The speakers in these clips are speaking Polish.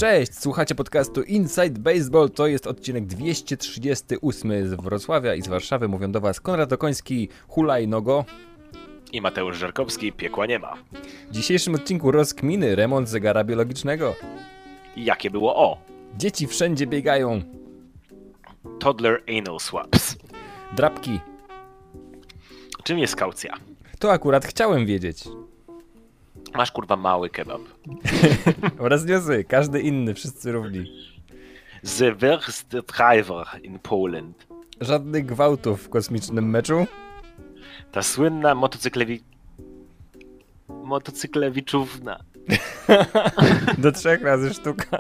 Cześć, słuchacie podcastu Inside Baseball, to jest odcinek 238 z Wrocławia i z Warszawy. Mówią do Was Konrad Okoński, hulajnogo i Mateusz Żarkowski, piekła nie ma. W dzisiejszym odcinku rozkminy, remont zegara biologicznego. Jakie było o? Dzieci wszędzie biegają. Toddler anal swaps. Drapki. Czym jest kaucja? To akurat chciałem wiedzieć. Masz kurwa mały kebab. Oraz niozy, każdy inny, wszyscy równi. The worst driver in Poland. Żadnych gwałtów w kosmicznym meczu. Ta słynna motocyklewiczówna. Do 3 razy sztuka.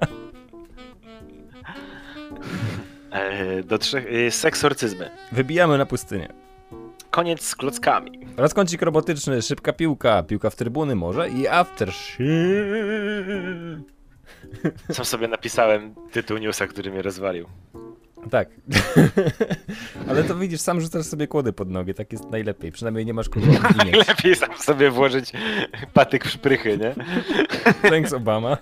Do 3 seksorcyzmy. Wybijamy na pustynię. Koniec z klockami. Oraz kącik robotyczny, szybka piłka, piłka w trybuny może i aftershit. Sam sobie napisałem tytuł newsa, który mnie rozwalił. Tak. Ale to widzisz, sam rzucasz sobie kłody pod nogi, tak jest najlepiej. Przynajmniej nie masz kogo obwiniać. Najlepiej sam sobie włożyć patyk w szprychy, nie? Thanks Obama.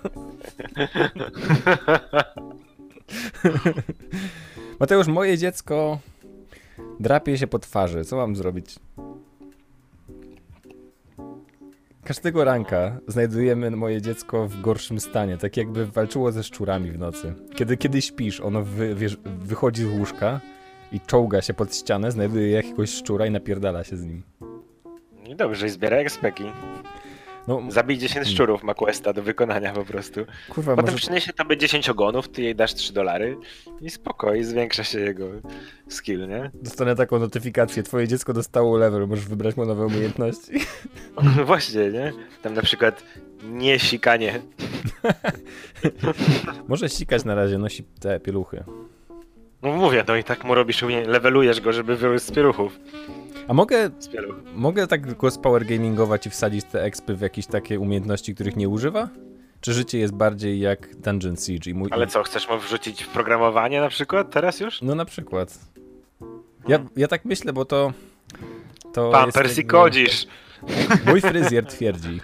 Mateusz, moje dziecko drapie się po twarzy. Co mam zrobić? Każdego ranka znajdujemy moje dziecko w gorszym stanie, tak jakby walczyło ze szczurami w nocy. Kiedy śpisz, ono wychodzi z łóżka i czołga się pod ścianę, znajduje jakiegoś szczura i napierdala się z nim. I dobrze, i zbiera ekspeki. No, zabij 10 szczurów, ma questa do wykonania po prostu. Kurwa, potem może... przyniesie tobie 10 ogonów, ty jej dasz $3 i spoko, i zwiększa się jego skill, nie? Dostanę taką notyfikację, twoje dziecko dostało level, możesz wybrać mu nowe umiejętności. Właśnie, nie? Tam na przykład nie sikanie. Może sikać na razie, nosi te pieluchy. No mówię, no i tak mu robisz, levelujesz go, żeby wyrósł z pieluchów. A mogę tak go spower gamingować i wsadzić te expy w jakieś takie umiejętności, których nie używa? Czy życie jest bardziej jak Dungeon Siege? Ale co, chcesz mu wrzucić w programowanie na przykład teraz już? No na przykład. Ja tak myślę, bo to Pampers i kodzisz. Mój fryzjer twierdzi,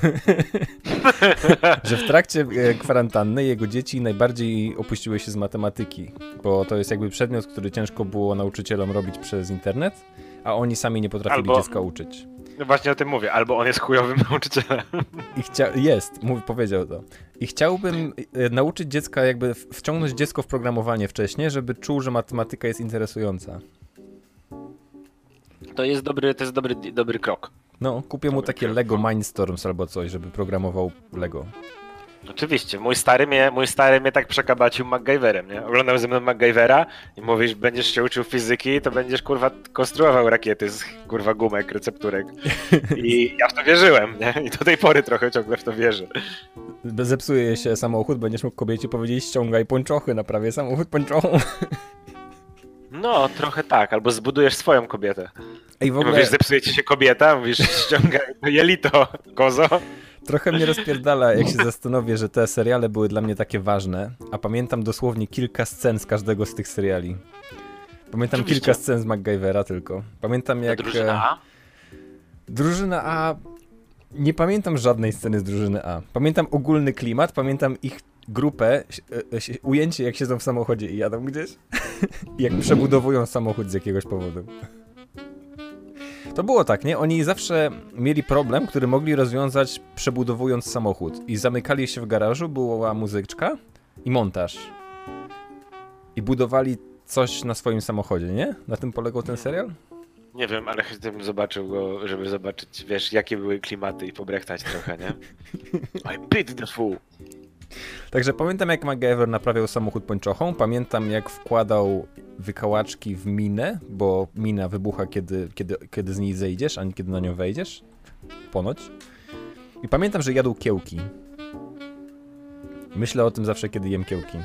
że w trakcie kwarantanny jego dzieci najbardziej opuściły się z matematyki, bo to jest jakby przedmiot, który ciężko było nauczycielom robić przez internet, a oni sami nie potrafili dziecka uczyć. No właśnie o tym mówię, albo on jest chujowym nauczycielem. Powiedział to. I chciałbym nauczyć dziecka, jakby wciągnąć dziecko w programowanie wcześniej, żeby czuł, że matematyka jest interesująca. To jest dobry krok. No, kupię mu takie Lego Mindstorms albo coś, żeby programował Lego. Oczywiście, mój stary mnie tak przekabacił MacGyverem, nie? Oglądał ze mną MacGyvera i mówisz, będziesz się uczył fizyki, to będziesz kurwa konstruował rakiety z kurwa gumek, recepturek. I ja w to wierzyłem, nie? I do tej pory trochę ciągle w to wierzę. Zepsuje się samochód, będziesz mógł kobiecie powiedzieć, ściągaj pończochy, naprawię samochód pończochą. No, trochę tak, albo zbudujesz swoją kobietę. Ej, w ogóle... Mówisz, zepsuje ci się kobieta, mówisz, ściągaj jelito, kozo. Trochę mnie rozpierdala, jak się zastanowię, że te seriale były dla mnie takie ważne, a pamiętam dosłownie kilka scen z każdego z tych seriali. Pamiętam kilka scen z MacGyvera tylko. Pamiętam jak... Drużyna A? Drużyna A... Nie pamiętam żadnej sceny z Drużyny A. Pamiętam ogólny klimat, pamiętam ich grupę, ujęcie jak siedzą w samochodzie i jadą gdzieś. I jak przebudowują samochód z jakiegoś powodu. To było tak, nie? Oni zawsze mieli problem, który mogli rozwiązać przebudowując samochód. I zamykali się w garażu, była muzyczka i montaż. I budowali coś na swoim samochodzie, nie? Na tym polegał ten serial? Nie wiem, ale chętnie bym zobaczył go, żeby zobaczyć, wiesz, jakie były klimaty i pobrechtać trochę, nie? I beat the fool. Także pamiętam, jak MacGyver naprawiał samochód pończochą, pamiętam, jak wkładał wykałaczki w minę, bo mina wybucha, kiedy z niej zejdziesz, a nie kiedy na nią wejdziesz. Ponoć. I pamiętam, że jadł kiełki. Myślę o tym zawsze, kiedy jem kiełki.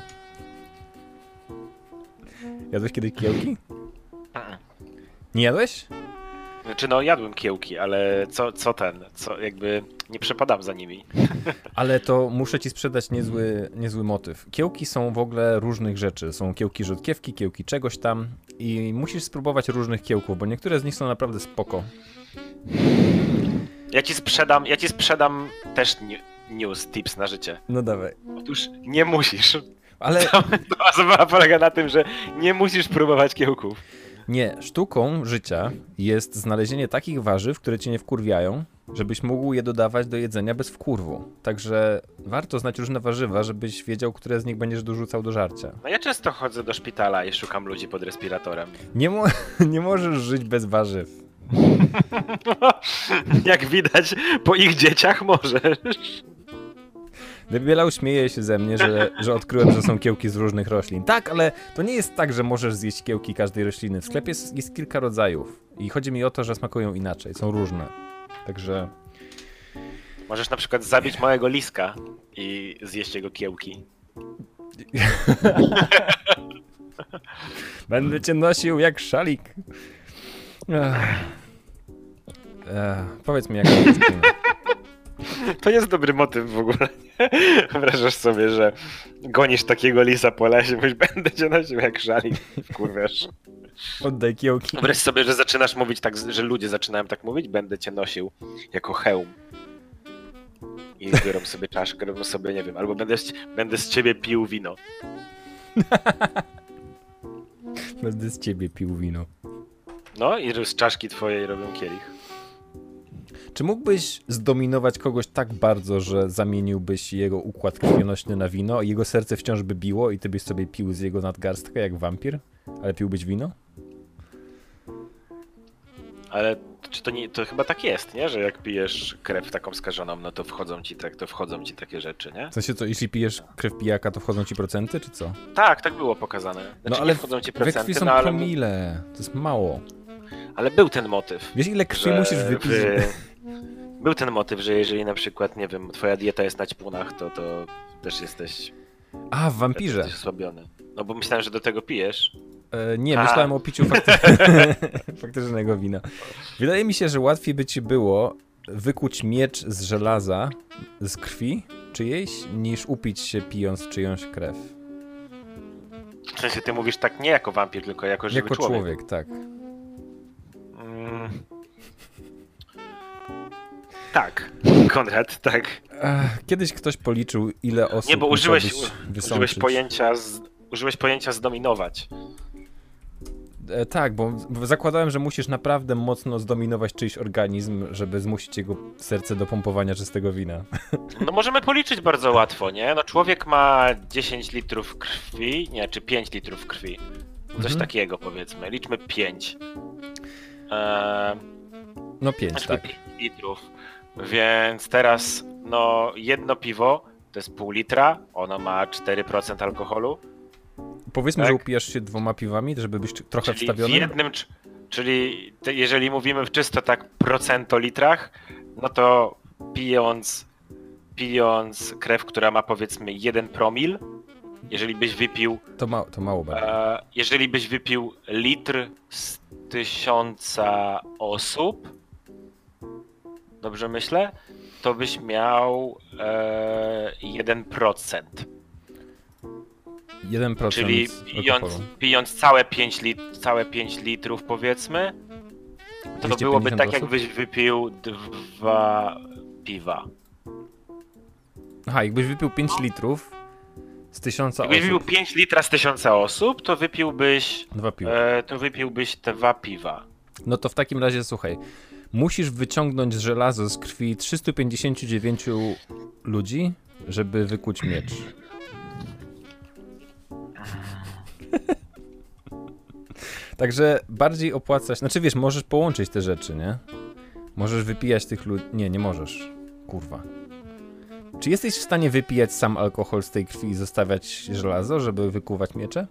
Jadłeś kiedyś kiełki? Nie jadłeś? Znaczy no jadłem kiełki, ale co jakby nie przepadam za nimi. Ale to muszę ci sprzedać niezły motyw. Kiełki są w ogóle różnych rzeczy. Są kiełki rzodkiewki, kiełki czegoś tam i musisz spróbować różnych kiełków, bo niektóre z nich są naprawdę spoko. Ja ci sprzedam też news, tips na życie. No dawaj. Otóż nie musisz. Ale Ta zabawa polega na tym, że nie musisz próbować kiełków. nie, sztuką życia jest znalezienie takich warzyw, które cię nie wkurwiają, żebyś mógł je dodawać do jedzenia bez wkurwu. Także warto znać różne warzywa, żebyś wiedział, które z nich będziesz dorzucał do żarcia. No ja często chodzę do szpitala i szukam ludzi pod respiratorem. Nie możesz żyć bez warzyw. Jak widać, po ich dzieciach możesz. Debielał śmieje się ze mnie, że odkryłem, że są kiełki z różnych roślin. Tak, ale to nie jest tak, że możesz zjeść kiełki każdej rośliny. W sklepie jest kilka rodzajów. I chodzi mi o to, że smakują inaczej, są różne. Także... Możesz na przykład zabić małego liska i zjeść jego kiełki. Będę cię nosił jak szalik. Powiedz mi, jak to jest. To jest dobry motyw w ogóle. Wyobrażasz sobie, że gonisz takiego lisa po lesie, mówisz, będę cię nosił jak szalik. Kurwiasz. Oddaj kiełki. Wyobraź sobie, że zaczynasz mówić tak, że ludzie zaczynają tak mówić, będę cię nosił jako hełm. I biorą sobie czaszkę, robią sobie, nie wiem, albo będę z ciebie pił wino. Będę z ciebie pił wino. No i z czaszki twojej robią kielich. Czy mógłbyś zdominować kogoś tak bardzo, że zamieniłbyś jego układ krwionośny na wino i jego serce wciąż by biło i ty byś sobie pił z jego nadgarstkę jak wampir? Ale piłbyś wino? Ale czy to nie, to chyba tak jest, nie? Że jak pijesz krew taką skażoną, no to wchodzą ci takie rzeczy, nie? W sensie to, jeśli pijesz krew pijaka, to wchodzą ci procenty, czy co? Tak, tak było pokazane. Znaczy, No ale nie wchodzą ci we procenty, krwi są no, ale, promile. To jest mało. ale był ten motyw. Wiesz, ile krwi że musisz wypić? Był ten motyw, że jeżeli na przykład, nie wiem, twoja dieta jest na ćpunach, to też jesteś A, w wampirze. osłabiony. No bo myślałem, że do tego pijesz. Nie, A. myślałem o piciu faktycznego wina. Wydaje mi się, że łatwiej by ci było wykuć miecz z żelaza, z krwi czyjejś, niż upić się pijąc czyjąś krew. W sensie ty mówisz tak nie jako wampir, tylko jako żywy Jako człowiek, tak. Tak, Konrad, tak. Kiedyś ktoś policzył, ile osób Nie, bo użyłeś wysączyć. użyłeś pojęcia zdominować. Tak, bo zakładałem, że musisz naprawdę mocno zdominować czyjś organizm, żeby zmusić jego serce do pompowania czystego wina. No możemy policzyć bardzo łatwo, nie? No człowiek ma 10 litrów krwi, nie, czy 5 litrów krwi. Coś takiego powiedzmy. Liczmy 5. No 5, tak. 5 litrów. Więc teraz, no jedno piwo to jest pół litra, ono ma 4% alkoholu. Powiedzmy, tak? że upijesz się 2 piwami, żeby być trochę Czyli wstawiony. w jednym, czyli jeżeli mówimy w czysto tak procentolitrach, no to pijąc krew, która ma powiedzmy 1 promil, jeżeli byś wypił... To mało bardzo. Jeżeli byś wypił litr z 1000 osób, dobrze myślę, to byś miał 1%. 1% Czyli alkoholu. pijąc całe 5 litrów powiedzmy, to 250 byłoby tak, osób? jakbyś wypił 2 piwa. Aha, jakbyś wypił 5 litrów z 1000 Jakbyś osób. wypił 5 litra z 1000 osób, to wypiłbyś 2 piwa. 2 piwa. No to w takim razie słuchaj. Musisz wyciągnąć żelazo z krwi 359 ludzi, żeby wykuć miecz. Także bardziej opłaca się... Znaczy wiesz, możesz połączyć te rzeczy, nie? Możesz wypijać tych ludzi... Nie możesz. Kurwa. Czy jesteś w stanie wypijać sam alkohol z tej krwi i zostawiać żelazo, żeby wykuwać miecze?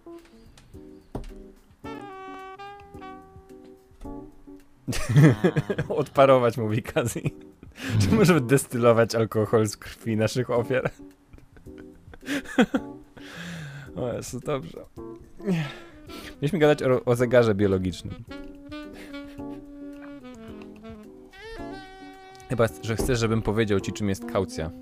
Odparować, mówi Kazi. Czy możemy destylować alkohol z krwi naszych ofiar? O Jezu, dobrze. Mieliśmy gadać o zegarze biologicznym. Chyba, że chcesz, żebym powiedział ci, czym jest kaucja.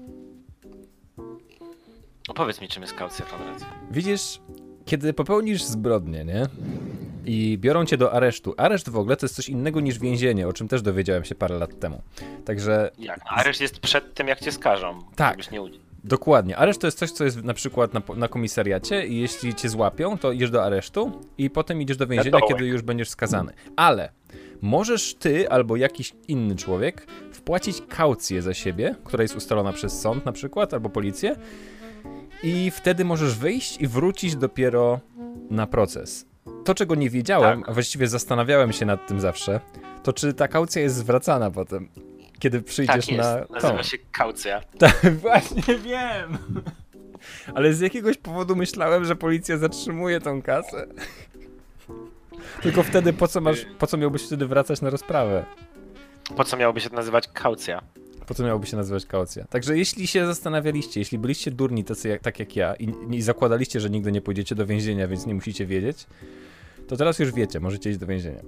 Opowiedz mi, czym jest kaucja, Konrad. Widzisz, kiedy popełnisz zbrodnię, nie? i biorą cię do aresztu. Areszt w ogóle to jest coś innego niż więzienie, o czym też dowiedziałem się parę lat temu. Także... Jak? No, areszt jest przed tym, jak cię skażą. Tak. Żebyś nie udział. Dokładnie. Areszt to jest coś, co jest na przykład na komisariacie i jeśli cię złapią, to idziesz do aresztu i potem idziesz do więzienia, kiedy już będziesz skazany. Ale możesz ty albo jakiś inny człowiek wpłacić kaucję za siebie, która jest ustalona przez sąd na przykład, albo policję i wtedy możesz wyjść i wrócić dopiero na proces. To, czego nie wiedziałem, a właściwie zastanawiałem się nad tym zawsze, to czy ta kaucja jest zwracana potem, kiedy przyjdziesz tak jest. na... Nazywa się kaucja. Tak, właśnie wiem. Ale z jakiegoś powodu myślałem, że policja zatrzymuje tą kasę. Tylko wtedy po co miałbyś wtedy wracać na rozprawę? Po co miałoby się to nazywać kaucja? Po co miałoby się nazywać kaucja? Także jeśli się zastanawialiście, jeśli byliście durni tak jak ja i zakładaliście, że nigdy nie pójdziecie do więzienia, więc nie musicie wiedzieć, to teraz już wiecie, możecie iść do więzienia.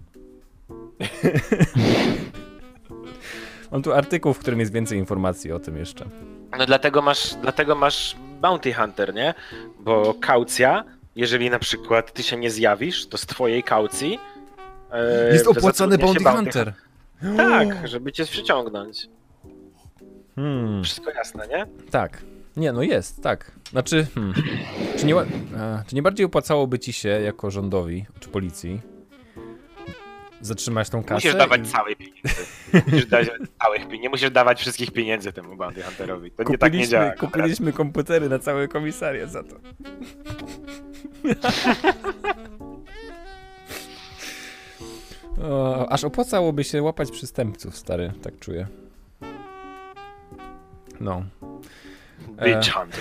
Mam tu artykuł, w którym jest więcej informacji o tym jeszcze. No dlatego masz Bounty Hunter, nie? Bo kaucja, jeżeli na przykład ty się nie zjawisz, to z twojej kaucji... Jest opłacany zatrudnia się Bounty Hunter! Tak, żeby cię przyciągnąć. Hmm. Wszystko jasne, nie? Tak. Nie, no jest, tak. Znaczy, czy nie bardziej opłacałoby ci się jako rządowi, czy policji, zatrzymać tą kasę? Musisz dawać całej pieniędzy. Nie musisz dawać wszystkich pieniędzy temu Bounty Hunterowi. To nie tak nie działa. Kupiliśmy komputery na cały komisariat za to. Aż opłacałoby się łapać przestępców, stary, tak czuję. No. Bitch Hunter.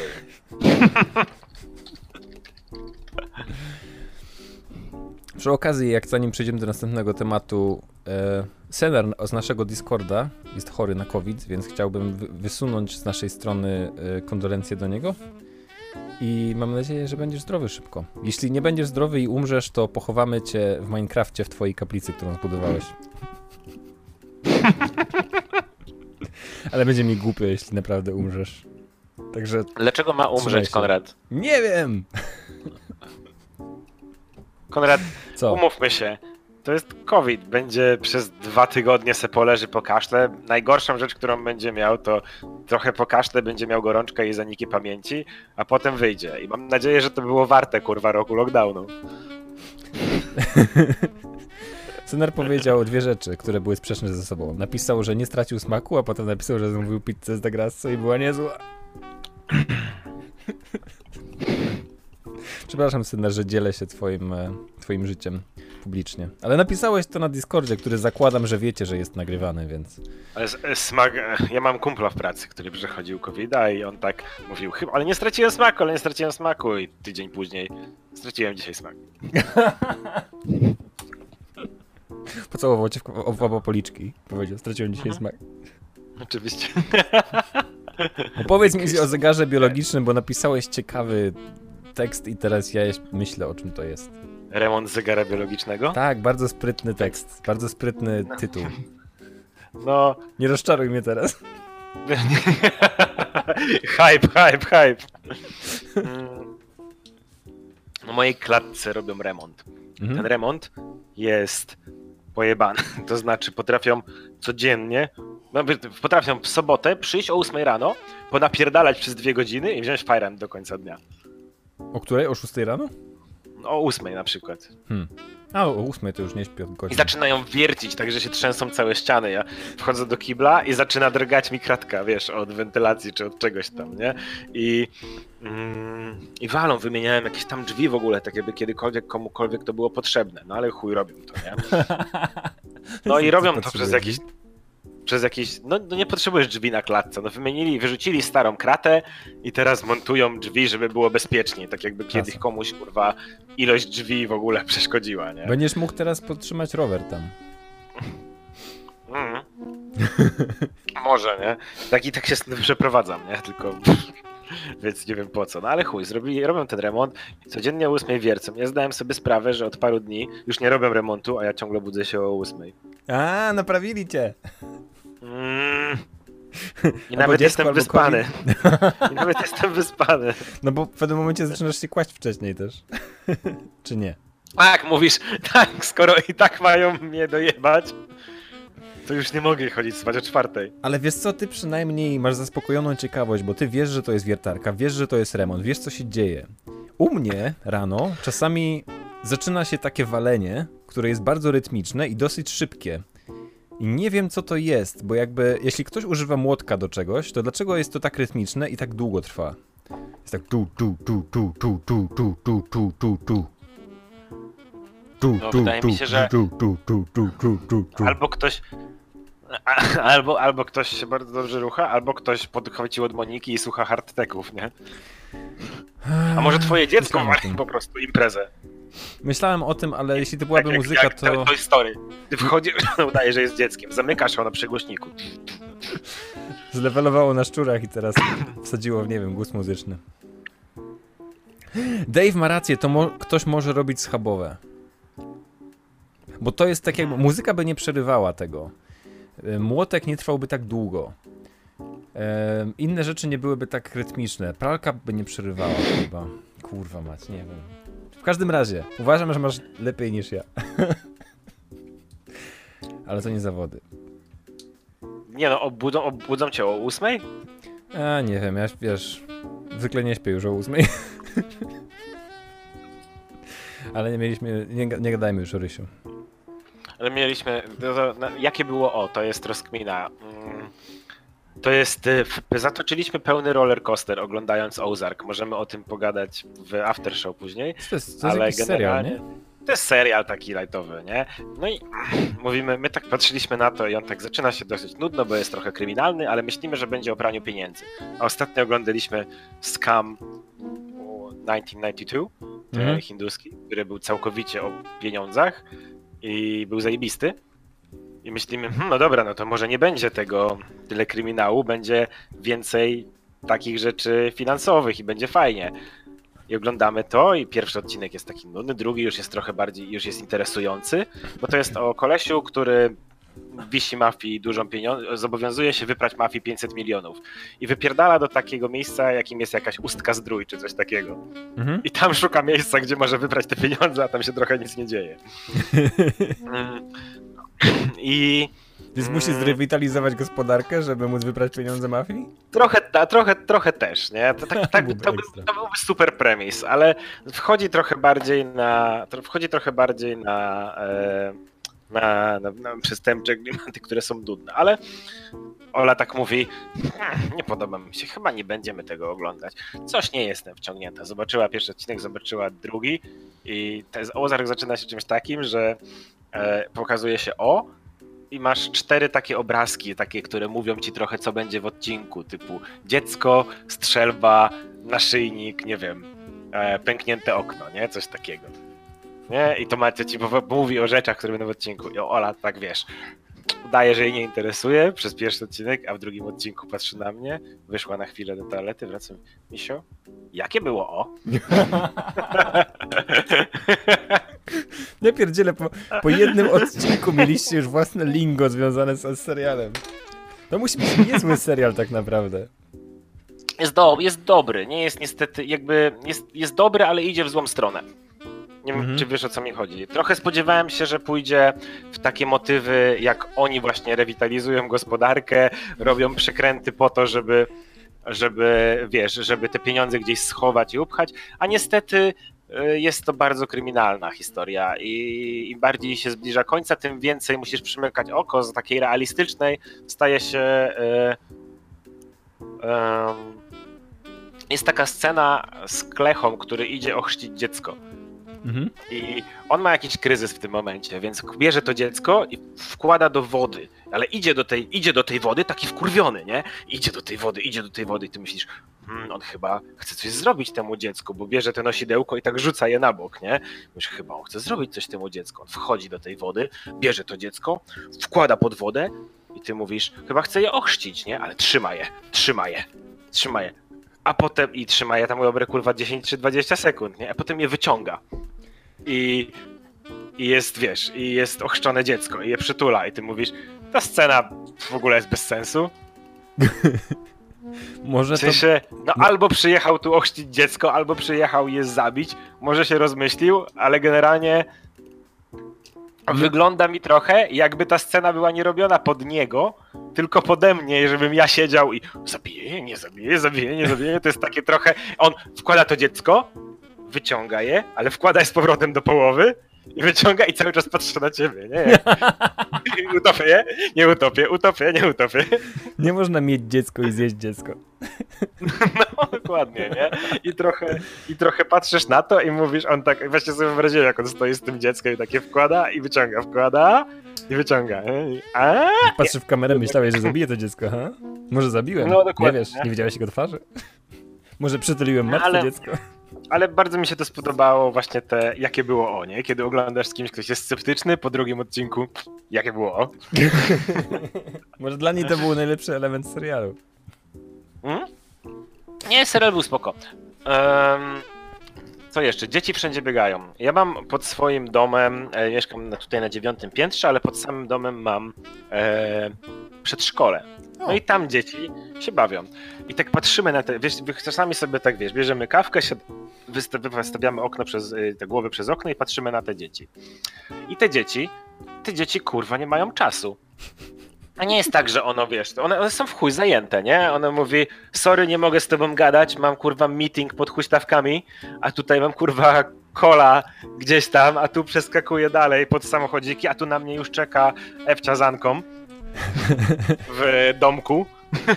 Przy okazji, jak zanim przejdziemy do następnego tematu, Senar z naszego Discorda jest chory na COVID, więc chciałbym wysunąć z naszej strony kondolencje do niego i mam nadzieję, że będziesz zdrowy szybko. Jeśli nie będziesz zdrowy i umrzesz, to pochowamy cię w Minecrafcie w twojej kaplicy, którą zbudowałeś. Ale będzie mi głupio, jeśli naprawdę umrzesz. Także... Dlaczego ma umrzeć Konrad? Nie wiem! Konrad, co? Umówmy się. To jest COVID. Będzie przez 2 tygodnie se poleży po kaszle. Najgorszą rzecz, którą będzie miał, to trochę po kaszle będzie miał gorączkę i zaniki pamięci, a potem wyjdzie. I mam nadzieję, że to było warte, kurwa, roku lockdownu. Senar powiedział 2 rzeczy, które były sprzeczne ze sobą. Napisał, że nie stracił smaku, a potem napisał, że zamówił pizzę z Da Grasso i była niezła. Przepraszam, Senar, że dzielę się twoim życiem publicznie. Ale napisałeś to na Discordzie, który zakładam, że wiecie, że jest nagrywany, więc... Ale ja mam kumpla w pracy, który przechodził COVID-a i on tak mówił, ale nie straciłem smaku, i tydzień później straciłem dzisiaj smak. Pocałował cię w oba policzki. Powiedział, straciłem dzisiaj smak. Oczywiście. Opowiedz mi o zegarze biologicznym, bo napisałeś ciekawy tekst i teraz ja myślę, o czym to jest. Remont zegara biologicznego? Tak, bardzo sprytny tekst, bardzo sprytny tytuł. No... Nie rozczaruj mnie teraz. Hype. Na mojej klatce robią remont. Ten remont jest pojebany. To znaczy potrafią codziennie, potrafią w sobotę przyjść o 8 rano, ponapierdalać przez 2 godziny i wziąć fajrem do końca dnia. O której? O 6 rano? O 8 na przykład. A o 8 to już nie śpię od godziny. I zaczynają wiercić, tak że się trzęsą całe ściany. Ja wchodzę do kibla i zaczyna drgać mi kratka, wiesz, od wentylacji czy od czegoś tam, nie? I walą, wymieniałem jakieś tam drzwi w ogóle, tak jakby kiedykolwiek komukolwiek to było potrzebne. No ale chuj, robią to, nie? No i robią to przez jakiś... No nie potrzebujesz drzwi na klatce. No wyrzucili starą kratę i teraz montują drzwi, żeby było bezpiecznie. Tak jakby kiedyś komuś, kurwa, ilość drzwi w ogóle przeszkodziła, nie? Będziesz mógł teraz podtrzymać rower tam. Może, nie? Tak się z tym przeprowadzam, nie? Tylko... Więc nie wiem po co. No ale chuj, robią ten remont i codziennie o 8 wiercą. Ja zdałem sobie sprawę, że od paru dni już nie robią remontu, a ja ciągle budzę się o 8. A, naprawili cię. I nawet jestem wyspany. No bo w pewnym momencie zaczynasz się kłaść wcześniej też. Czy nie? Tak, mówisz, tak, skoro i tak mają mnie dojebać, to już nie mogę chodzić spać o 4:00. Ale wiesz co, ty przynajmniej masz zaspokojoną ciekawość, bo ty wiesz, że to jest wiertarka, wiesz, że to jest remont, wiesz, co się dzieje. U mnie rano czasami zaczyna się takie walenie, które jest bardzo rytmiczne i dosyć szybkie. I nie wiem, co to jest, bo jakby, jeśli ktoś używa młotka do czegoś, to dlaczego jest to tak rytmiczne i tak długo trwa? Jest tak tu. No, wydaje mi się, że albo ktoś... Albo ktoś się bardzo dobrze rucha, albo ktoś podchwycił od Moniki i słucha hardteków, nie? A może twoje dziecko ma po prostu imprezę. Myślałem o tym, ale jeśli to byłaby Tak muzyka, jak to... Toy Story. Ty wchodzisz, udaje, że jest dzieckiem, zamykasz ją na przegłośniku. Zlewelowało na szczurach i teraz wsadziło w, nie wiem, głos muzyczny. Dave ma rację, to ktoś może robić schabowe. Bo to jest tak jakby... Muzyka by nie przerywała tego. Młotek nie trwałby tak długo. Inne rzeczy nie byłyby tak rytmiczne. Pralka by nie przerywała chyba. Kurwa mać, nie wiem. W każdym razie, uważam, że masz lepiej niż ja. Ale to nie zawody. Nie no, obudzą cię o 8:00? A nie wiem, ja wiesz, zwykle nie śpię już o 8. Ale nie mieliśmy, nie gadajmy już o Rysiu. Ale mieliśmy, jakie było to jest rozkmina. To jest, zatoczyliśmy pełny roller coaster oglądając Ozark, możemy o tym pogadać w aftershow później. To jest jakiś serial, nie? To jest serial taki lightowy, nie? No i mówimy, my tak patrzyliśmy na to i on tak zaczyna się dosyć nudno, bo jest trochę kryminalny, ale myślimy, że będzie o praniu pieniędzy. A ostatnio oglądaliśmy Scam 1992, hinduski, który był całkowicie o pieniądzach i był zajebisty. I myślimy, no dobra, no to może nie będzie tego tyle kryminału, będzie więcej takich rzeczy finansowych i będzie fajnie. I oglądamy to i pierwszy odcinek jest taki nudny, drugi już jest trochę bardziej, już jest interesujący, bo to jest o kolesiu, który wisi mafii dużą pieniądze, zobowiązuje się wyprać mafii 500 milionów i wypierdala do takiego miejsca, jakim jest jakaś Ustka Zdrój czy coś takiego. I tam szuka miejsca, gdzie może wyprać te pieniądze, a tam się trochę nic nie dzieje. Więc musi zrewitalizować gospodarkę, żeby móc wybrać pieniądze mafii? Trochę też, nie? To byłby super premis, ale wchodzi trochę bardziej na przestępcze klimaty, które są nudne, ale Ola tak mówi, nie podoba mi się, chyba nie będziemy tego oglądać. Coś nie jestem wciągnięta. Zobaczyła pierwszy odcinek, zobaczyła drugi i Ozark zaczyna się czymś takim, że pokazuje się i masz 4 takie obrazki, takie, które mówią ci trochę, co będzie w odcinku, typu dziecko, strzelba, naszyjnik, nie wiem, pęknięte okno, nie? Coś takiego. Nie? I to Macie ci mówi o rzeczach, które będą w odcinku. I Ola, tak wiesz, udaje, że jej nie interesuje przez pierwszy odcinek, a w drugim odcinku patrzy na mnie, wyszła na chwilę do toalety, wracam, Misio, jakie było Nie pierdzielę, po jednym odcinku mieliście już własne lingo związane z serialem. To musi być niezły serial tak naprawdę. Jest dobry, nie jest niestety, jest dobry, ale idzie w złą stronę. Nie wiem, czy wiesz, o co mi chodzi. Trochę spodziewałem się, że pójdzie w takie motywy, jak oni właśnie rewitalizują gospodarkę, robią przekręty po to, żeby te pieniądze gdzieś schować i upchać, a niestety jest to bardzo kryminalna historia i im bardziej się zbliża końca, tym więcej musisz przymykać oko. Z takiej realistycznej staje się... jest taka scena z Klechą, który idzie ochrzcić dziecko. I on ma jakiś kryzys w tym momencie, więc bierze to dziecko i wkłada do wody, ale idzie do tej wody taki wkurwiony, nie? Idzie do tej wody i ty myślisz, on chyba chce coś zrobić temu dziecku, bo bierze to nosidełko i tak rzuca je na bok, nie? Myślisz, chyba on chce zrobić coś temu dziecku. On wchodzi do tej wody, bierze to dziecko, wkłada pod wodę i ty mówisz, chyba chce je ochrzcić, nie? Ale trzyma je. A potem trzyma je tam dobre kurwa 10 czy 20 sekund, nie? A potem je wyciąga. I jest, wiesz, i jest ochrzczone dziecko i je przytula i ty mówisz, ta scena w ogóle jest bez sensu. Może W sensie, albo przyjechał tu ochrzcić dziecko, albo przyjechał je zabić, może się rozmyślił, ale generalnie wygląda mi trochę, jakby ta scena była nie robiona pod niego, tylko pode mnie, żebym ja siedział i zabiję, nie zabiję, zabiję, nie zabiję. To jest takie trochę, on wkłada to dziecko, wyciąga je, ale wkłada je z powrotem do połowy i wyciąga i cały czas patrzy na ciebie, nie? Utopię je? Nie utopię, utopię, nie utopię. Nie można mieć dziecko i zjeść dziecko. No, dokładnie, nie? I trochę patrzysz na to i mówisz, on tak, właśnie sobie wyobraziłem, jak on stoi z tym dzieckiem i takie wkłada i wyciąga. Patrzysz w kamerę, myślałeś, że zabiję to dziecko, ha? Może zabiłem? No, dokładnie, nie wiesz, nie? nie widziałeś jego twarzy? Może przytuliłem martwe dziecko? Ale bardzo mi się to spodobało właśnie te, jakie było o, nie? Kiedy oglądasz z kimś, ktoś jest sceptyczny, po drugim odcinku, jakie było o. Może dla niej to był najlepszy element serialu. Nie, serial był spoko. Co jeszcze? Dzieci wszędzie biegają. Ja mam pod swoim domem, mieszkam tutaj na 9. piętrze, ale pod samym domem mam przedszkole. No i tam dzieci się bawią. I tak patrzymy na te, wiesz, czasami sobie tak, wiesz, bierzemy kawkę, wystawiamy okno te głowy przez okno i patrzymy na te dzieci. I te dzieci kurwa nie mają czasu. A nie jest tak, że wiesz, one są w chuj zajęte, nie? Ona mówi, sorry, nie mogę z tobą gadać, mam kurwa meeting pod huśtawkami, a tutaj mam kurwa kola gdzieś tam, a tu przeskakuję dalej pod samochodziki, a tu na mnie już czeka Ewcia z Anką w domku.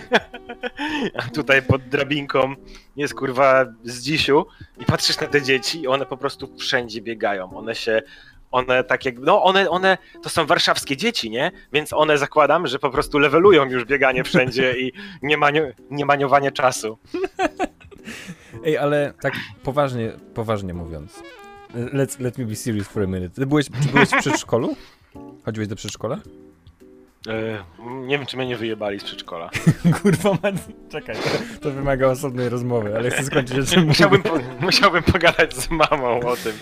A tutaj pod drabinką jest kurwa z dzisiu i patrzysz na te dzieci i one po prostu wszędzie biegają. One tak jak, one to są warszawskie dzieci, nie? Więc one zakładam, że po prostu levelują już bieganie wszędzie i nie maniowanie czasu. Ej, ale tak poważnie mówiąc. Let me be serious for a minute. Czy byłeś w przedszkolu? Chodziłeś do przedszkola? Nie wiem, czy mnie nie wyjebali z przedszkola. Kurwa, czekaj, to wymaga osobnej rozmowy, ale chcę skończyć o czym musiałbym pogadać z mamą o tym.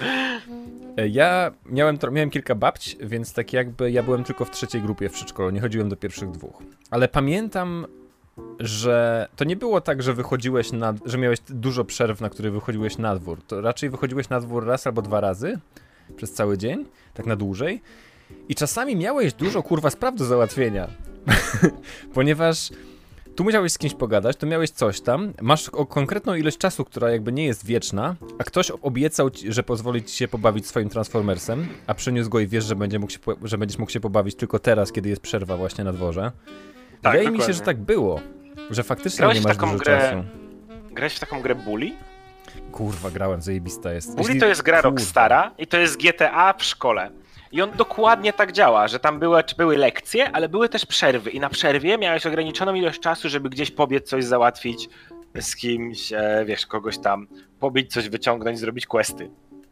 Ja miałem kilka babć, więc tak jakby ja byłem tylko w 3. grupie w przedszkolu, nie chodziłem do pierwszych 2. Ale pamiętam, że to nie było tak, że wychodziłeś że miałeś dużo przerw, na których wychodziłeś na dwór. To raczej wychodziłeś na dwór raz albo 2 razy przez cały dzień, tak na dłużej. I czasami miałeś dużo kurwa spraw do załatwienia, ponieważ tu musiałeś z kimś pogadać, tu miałeś coś tam, masz konkretną ilość czasu, która jakby nie jest wieczna, a ktoś obiecał ci, że pozwoli ci się pobawić swoim Transformersem, a przyniósł go i wiesz, że będziesz mógł się pobawić tylko teraz, kiedy jest przerwa właśnie na dworze. Tak, wydaje mi się, że tak było, że faktycznie grałeś nie masz dużo czasu. Grałeś w taką grę Bully? Kurwa, grałem, zajebista jest. Bully to jest gra Rockstara i to jest GTA w szkole. I on dokładnie tak działa, że tam były lekcje, ale były też przerwy i na przerwie miałeś ograniczoną ilość czasu, żeby gdzieś pobiec, coś załatwić z kimś, wiesz, kogoś tam, pobić, coś wyciągnąć, zrobić questy.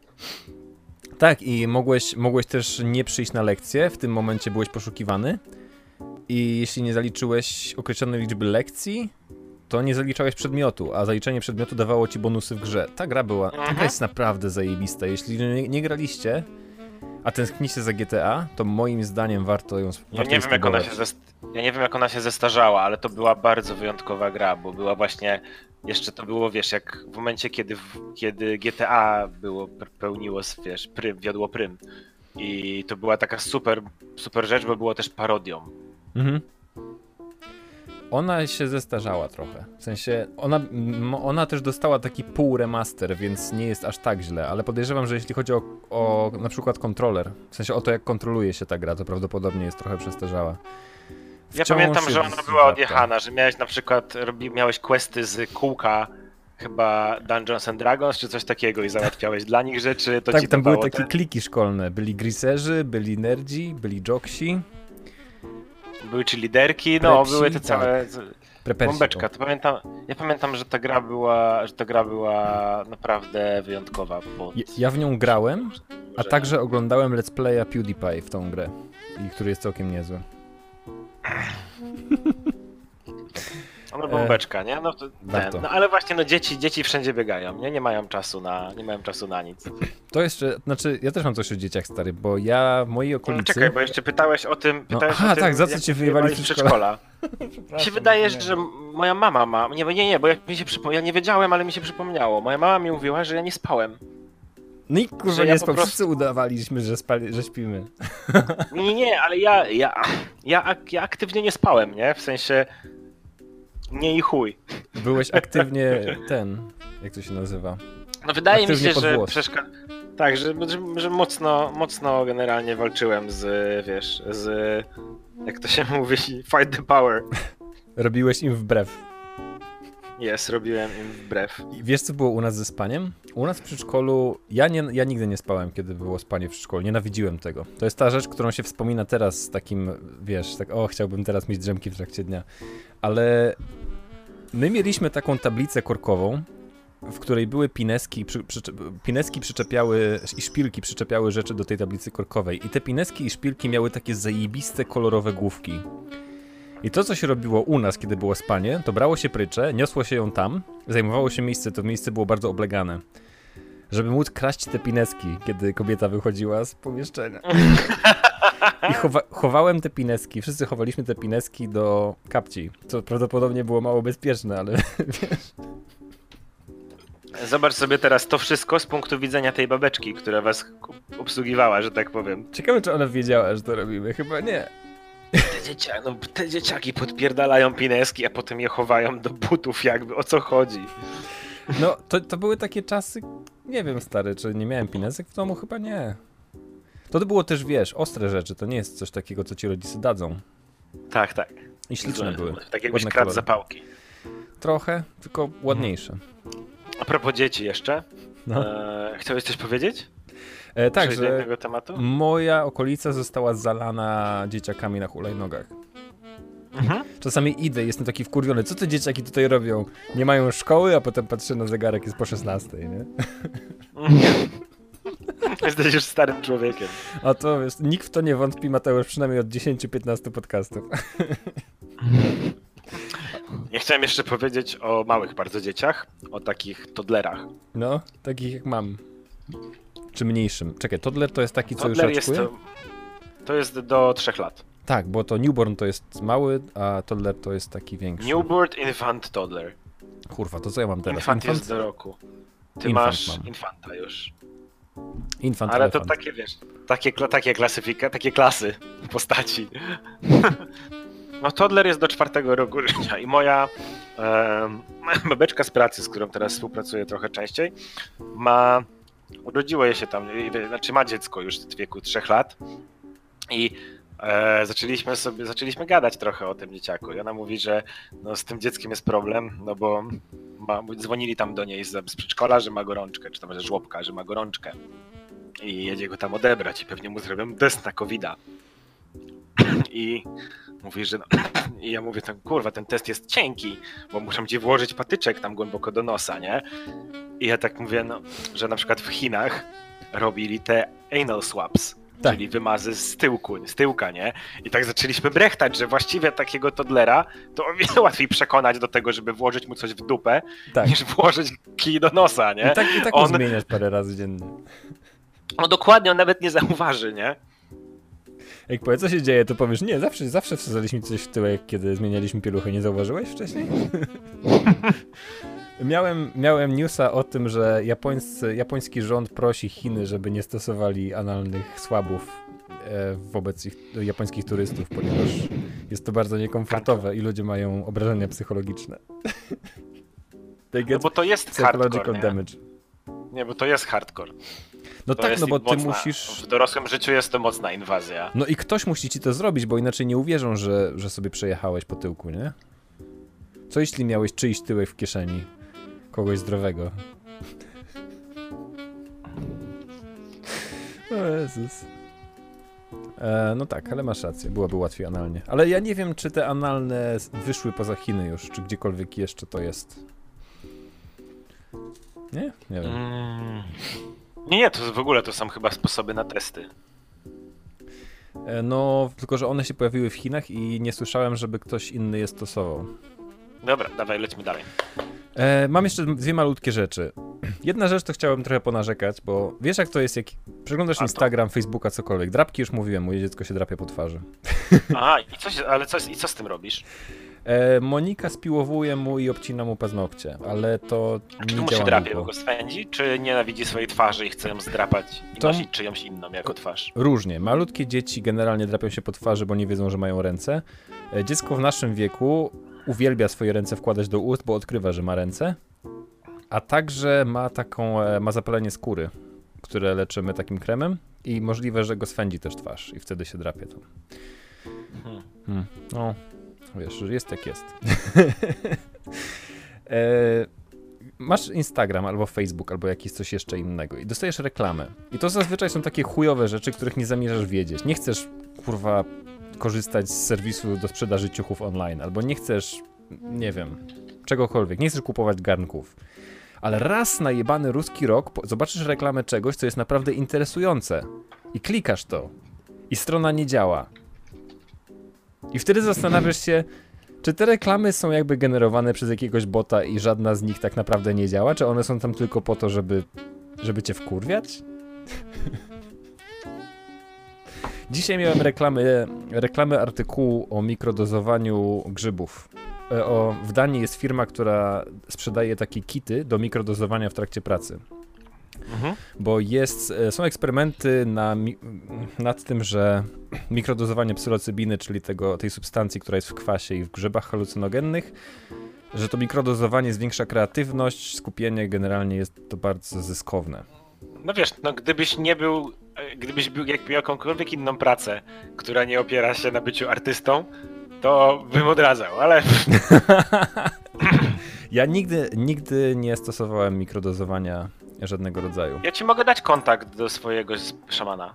Tak, i mogłeś też nie przyjść na lekcję, w tym momencie byłeś poszukiwany i jeśli nie zaliczyłeś określonej liczby lekcji, to nie zaliczałeś przedmiotu, a zaliczenie przedmiotu dawało ci bonusy w grze. Ta gra jest naprawdę zajebista. Jeśli nie graliście, a tęsknicie za GTA, to moim zdaniem warto ją spróbować. Ja nie wiem, jak ona się zestarzała, ale to była bardzo wyjątkowa gra, bo była właśnie, jeszcze to było, wiesz, jak w momencie, kiedy GTA pełniło, wiesz, wiodło prym. I to była taka super rzecz, bo było też parodią. Mhm. Ona się zestarzała trochę, w sensie ona też dostała taki pół remaster, więc nie jest aż tak źle, ale podejrzewam, że jeśli chodzi o na przykład kontroler, w sensie o to jak kontroluje się ta gra, to prawdopodobnie jest trochę przestarzała. Ja pamiętam, że ona była odjechana, że miałeś na przykład, miałeś questy z kółka, chyba Dungeons and Dragons, czy coś takiego i załatwiałeś dla nich rzeczy, to tak, ci tam były takie kliki szkolne, byli griserzy, byli nerdzi, byli joksi. Były czy liderki, były te całe... Prepersi, bombeczka, ja pamiętam, że ta gra była naprawdę wyjątkowa. Ja w nią grałem, a także oglądałem let's playa PewDiePie w tą grę, który jest całkiem niezły. No bombeczka, nie? No, to warto. no ale właśnie, no dzieci wszędzie biegają, nie? Nie mają czasu na nic. To jeszcze, znaczy, ja też mam coś o dzieciach, stary, bo ja w mojej okolicy... Czekaj, bo jeszcze pytałeś o tym, tak, za co jak cię wyjebali z przedszkola? Mi się wydaje, że moja mama ma... Nie, bo ja nie wiedziałem, ale mi się przypomniało. Moja mama mi mówiła, że ja nie spałem. No i kurwa że nie ja spał, po prostu- wszyscy udawaliśmy, że śpimy. Nie, ale ja aktywnie nie spałem, nie? W sensie... Nie i chuj. Byłeś aktywnie jak to się nazywa? No wydaje mi Aktywnie się, pod że włos. tak, że mocno generalnie walczyłem jak to się mówi, fight the power. Robiłeś im wbrew. Robiłem im wbrew. I wiesz, co było u nas ze spaniem? U nas w przedszkolu, ja nigdy nie spałem, kiedy było spanie w przedszkolu, nienawidziłem tego. To jest ta rzecz, którą się wspomina teraz z takim, wiesz, tak chciałbym teraz mieć drzemki w trakcie dnia. Ale my mieliśmy taką tablicę korkową, w której były pineski przyczepiały i szpilki przyczepiały rzeczy do tej tablicy korkowej. I te pineski i szpilki miały takie zajebiste, kolorowe główki. I to, co się robiło u nas, kiedy było spanie, to brało się pryczę, niosło się ją tam, zajmowało się miejsce, to miejsce było bardzo oblegane. Żeby móc kraść te pineski, kiedy kobieta wychodziła z pomieszczenia. I chowałem te pineski, wszyscy chowaliśmy te pineski do kapci, co prawdopodobnie było mało bezpieczne, ale wiesz... Zobacz sobie teraz to wszystko z punktu widzenia tej babeczki, która was obsługiwała, że tak powiem. Ciekawe, czy ona wiedziała, że to robimy. Chyba nie. Te dzieciaki podpierdalają pineski, a potem je chowają do butów jakby, o co chodzi? No, to były takie czasy, nie wiem, stary, czy nie miałem pinesek w domu? Chyba nie. To było też, wiesz, ostre rzeczy, to nie jest coś takiego, co ci rodzice dadzą. Tak. I śliczne były. Tak jakbyś Ładne kradł kolory. zapałki. Trochę, tylko ładniejsze. A propos dzieci jeszcze, No. chciałeś coś powiedzieć? Tak, Przejść do że innego tematu? moja okolica została zalana dzieciakami na hulajnogach. Czasami idę, jestem taki wkurwiony, co te dzieciaki tutaj robią? Nie mają szkoły, a potem patrzę na zegarek, jest po 16, nie? Jesteś już starym człowiekiem. A to, wiesz, nikt w to nie wątpi, Mateusz, przynajmniej od 10-15 podcastów. Ja chciałem jeszcze powiedzieć o małych bardzo dzieciach, o takich toddlerach. No, takich jak mam. Czy mniejszym. Czekaj, toddler to jest taki, co Toddler już raczkuje? to jest do 3 lat. Tak, bo to newborn to jest mały, a toddler to jest taki większy. Newborn, infant, toddler. Kurwa, to co ja mam teraz? Infant jest do roku. Ty Infant masz mam. infanta już. Infant, Ale elefant. to takie, wiesz, takie klasy postaci. No toddler jest do 4 roku życia i moja babeczka z pracy, z którą teraz współpracuję trochę częściej, urodziło jej się tam, znaczy ma dziecko już w wieku 3 lat i zaczęliśmy gadać trochę o tym dzieciaku i ona mówi, że no, z tym dzieckiem jest problem, no bo dzwonili tam do niej z przedszkola, że ma gorączkę, czy tam że żłobka, że ma gorączkę i jedzie go tam odebrać i pewnie mu zrobią test na COVID-a. I mówi, że no, i ja mówię, kurwa, ten test jest cienki, bo muszę ci włożyć patyczek tam głęboko do nosa, nie? I ja tak mówię, no, że na przykład w Chinach robili te anal swabs, Tak. czyli wymazy z tyłka, nie? I tak zaczęliśmy brechtać, że właściwie takiego toddlera to o wiele łatwiej przekonać do tego, żeby włożyć mu coś w dupę, Tak. niż włożyć kij do nosa, nie? I tak on- zmieniasz parę razy dziennie. No dokładnie, on nawet nie zauważy, nie? Jak powie, co się dzieje, to powiesz, nie, zawsze wsadzaliśmy coś w tyłek, kiedy zmienialiśmy pieluchę, nie zauważyłeś wcześniej? Miałem newsa o tym, że japoński rząd prosi Chiny, żeby nie stosowali analnych swabów wobec japońskich turystów, ponieważ jest to bardzo niekomfortowe i ludzie mają obrażenia psychologiczne. They No get bo to jest hardcore, psychological nie? damage. Nie, bo to jest hardcore. No To tak, jest no bo ty mocna, musisz... w dorosłym życiu jest to mocna inwazja. No i ktoś musi ci to zrobić, bo inaczej nie uwierzą, że sobie przejechałeś po tyłku, nie? Co jeśli miałeś czyjś tyłek w kieszeni? Kogoś zdrowego. O Jezus. No tak, ale masz rację, byłoby łatwiej analnie. Ale ja nie wiem, czy te analne wyszły poza Chiny już, czy gdziekolwiek jeszcze to jest. Nie? Nie wiem. Nie, to w ogóle to są chyba sposoby na testy. No, tylko że one się pojawiły w Chinach i nie słyszałem, żeby ktoś inny je stosował. Dobra, dawaj, lećmy dalej. Mam jeszcze dwie malutkie rzeczy. Jedna rzecz to chciałem trochę ponarzekać, bo wiesz jak to jest, jak przeglądasz Instagram, Facebooka, cokolwiek. Drapki już mówiłem, moje dziecko się drapie po twarzy. Aha, i co z tym robisz? Monika spiłowuje mu i obcina mu paznokcie, ale to Czy nie mu działa się drapie, długo. bo go swędzi, czy nienawidzi swojej twarzy i chce ją zdrapać i To- nosić czyjąś inną jako twarz? Różnie. Malutkie dzieci generalnie drapią się po twarzy, bo nie wiedzą, że mają ręce. Dziecko w naszym wieku uwielbia swoje ręce wkładać do ust, bo odkrywa, że ma ręce. A także ma zapalenie skóry, które leczymy takim kremem i możliwe, że go swędzi też twarz i wtedy się drapie to. No, wiesz, jest jak jest. Masz Instagram albo Facebook, albo jakieś coś jeszcze innego i dostajesz reklamę. I to zazwyczaj są takie chujowe rzeczy, których nie zamierzasz wiedzieć. Nie chcesz, kurwa, korzystać z serwisu do sprzedaży ciuchów online, albo nie chcesz, nie wiem, czegokolwiek. Nie chcesz kupować garnków. Ale raz na jebany ruski rok zobaczysz reklamę czegoś, co jest naprawdę interesujące. I klikasz to. I strona nie działa. I wtedy zastanawiasz się, czy te reklamy są jakby generowane przez jakiegoś bota i żadna z nich tak naprawdę nie działa? Czy one są tam tylko po to, żeby cię wkurwiać? Dzisiaj miałem reklamę artykułu o mikrodozowaniu grzybów. W Danii jest firma, która sprzedaje takie kity do mikrodozowania w trakcie pracy. Bo są eksperymenty nad tym, że mikrodozowanie psylocybiny, czyli tej substancji, która jest w kwasie i w grzybach halucynogennych, że to mikrodozowanie zwiększa kreatywność, skupienie, generalnie jest to bardzo zyskowne. No wiesz, no gdybyś był jak miał jakąkolwiek inną pracę, która nie opiera się na byciu artystą, to bym odradzał, ale... Ja nigdy nie stosowałem mikrodozowania żadnego rodzaju. Ja ci mogę dać kontakt do swojego szamana.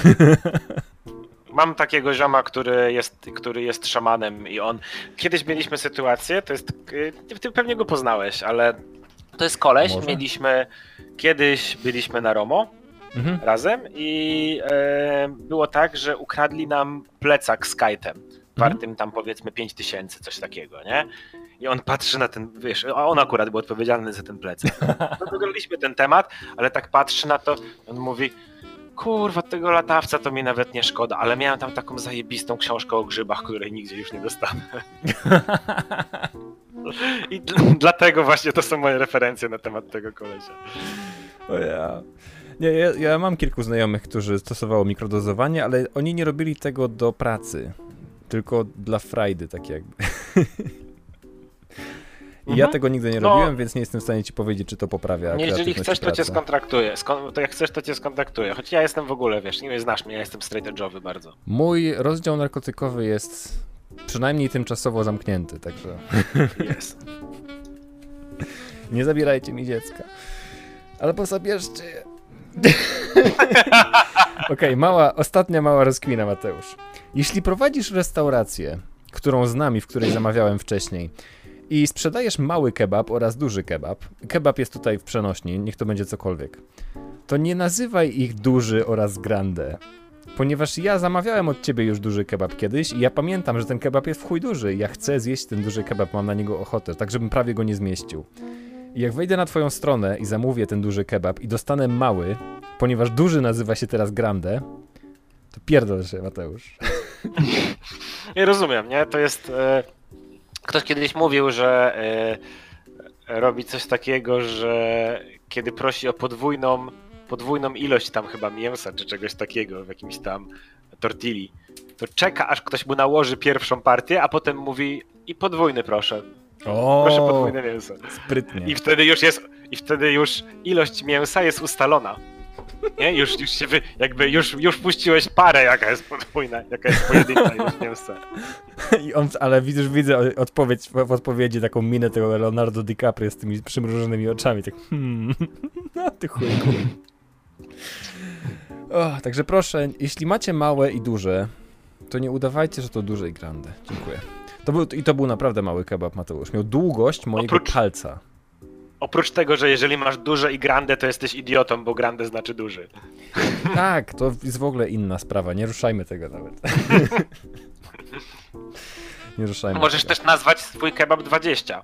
Mam takiego zioma, który jest szamanem i on... Kiedyś mieliśmy sytuację, ty pewnie go poznałeś, ale to jest koleś, Może? kiedyś byliśmy na Romo razem i było tak, że ukradli nam plecak z kajtem, wartym tam powiedzmy 5000, coś takiego, nie? I on patrzy na ten, wiesz, a on akurat był odpowiedzialny za ten plecak. No dogadaliśmy ten temat, ale tak patrzy na to, on mówi: kurwa, tego latawca to mi nawet nie szkoda, ale miałem tam taką zajebistą książkę o grzybach, której nigdzie już nie dostanę. I dlatego właśnie to są moje referencje na temat tego kolesia. O ja. Nie, ja mam kilku znajomych, którzy stosowało mikrodozowanie, ale oni nie robili tego do pracy, tylko dla frajdy, tak jakby. I ja tego nigdy nie robiłem, więc nie jestem w stanie ci powiedzieć, czy to poprawia nie, jeżeli chcesz, to pracę. cię skontraktuję. Jak chcesz, to cię skontaktuję. Choć ja jestem w ogóle, wiesz, nie znasz mnie, ja jestem straight edge'owy bardzo. Mój rozdział narkotykowy jest przynajmniej tymczasowo zamknięty, także... Jest. Nie zabierajcie mi dziecka. Albo zabierzcie je. Okej, ostatnia mała rozkmina, Mateusz. Jeśli prowadzisz restaurację, którą znam i w której zamawiałem wcześniej, i sprzedajesz mały kebab oraz duży kebab jest tutaj w przenośni, niech to będzie cokolwiek, to nie nazywaj ich duży oraz grande. Ponieważ ja zamawiałem od ciebie już duży kebab kiedyś i ja pamiętam, że ten kebab jest w chuj duży. Ja chcę zjeść ten duży kebab, mam na niego ochotę, tak żebym prawie go nie zmieścił. I jak wejdę na twoją stronę i zamówię ten duży kebab i dostanę mały, ponieważ duży nazywa się teraz grande, to pierdol się, Mateusz. Nie rozumiem, nie? To jest... Ktoś kiedyś mówił, że robi coś takiego, że kiedy prosi o podwójną ilość tam chyba mięsa czy czegoś takiego w jakimś tam tortilli, to czeka, aż ktoś mu nałoży pierwszą partię, a potem mówi: i podwójny proszę. Proszę podwójne mięso. Sprytnie. I wtedy już ilość mięsa jest ustalona. Nie? Już puściłeś parę, jaka jest podwójna, jaka jest pojedyncza ilość mięsa. Ale widzę w odpowiedzi taką minę tego Leonardo DiCaprio z tymi przymrużonymi oczami, tak no ty chujku. Także proszę, jeśli macie małe i duże, to nie udawajcie, że to duże i grande. Dziękuję. To był naprawdę mały kebab, Mateusz. Miał długość mojego palca. Oprócz tego, że jeżeli masz duże i grande, to jesteś idiotą, bo grande znaczy duży. Tak, to jest w ogóle inna sprawa. Nie ruszajmy tego nawet. Nie ruszajmy. Możesz tego. też nazwać swój kebab 20.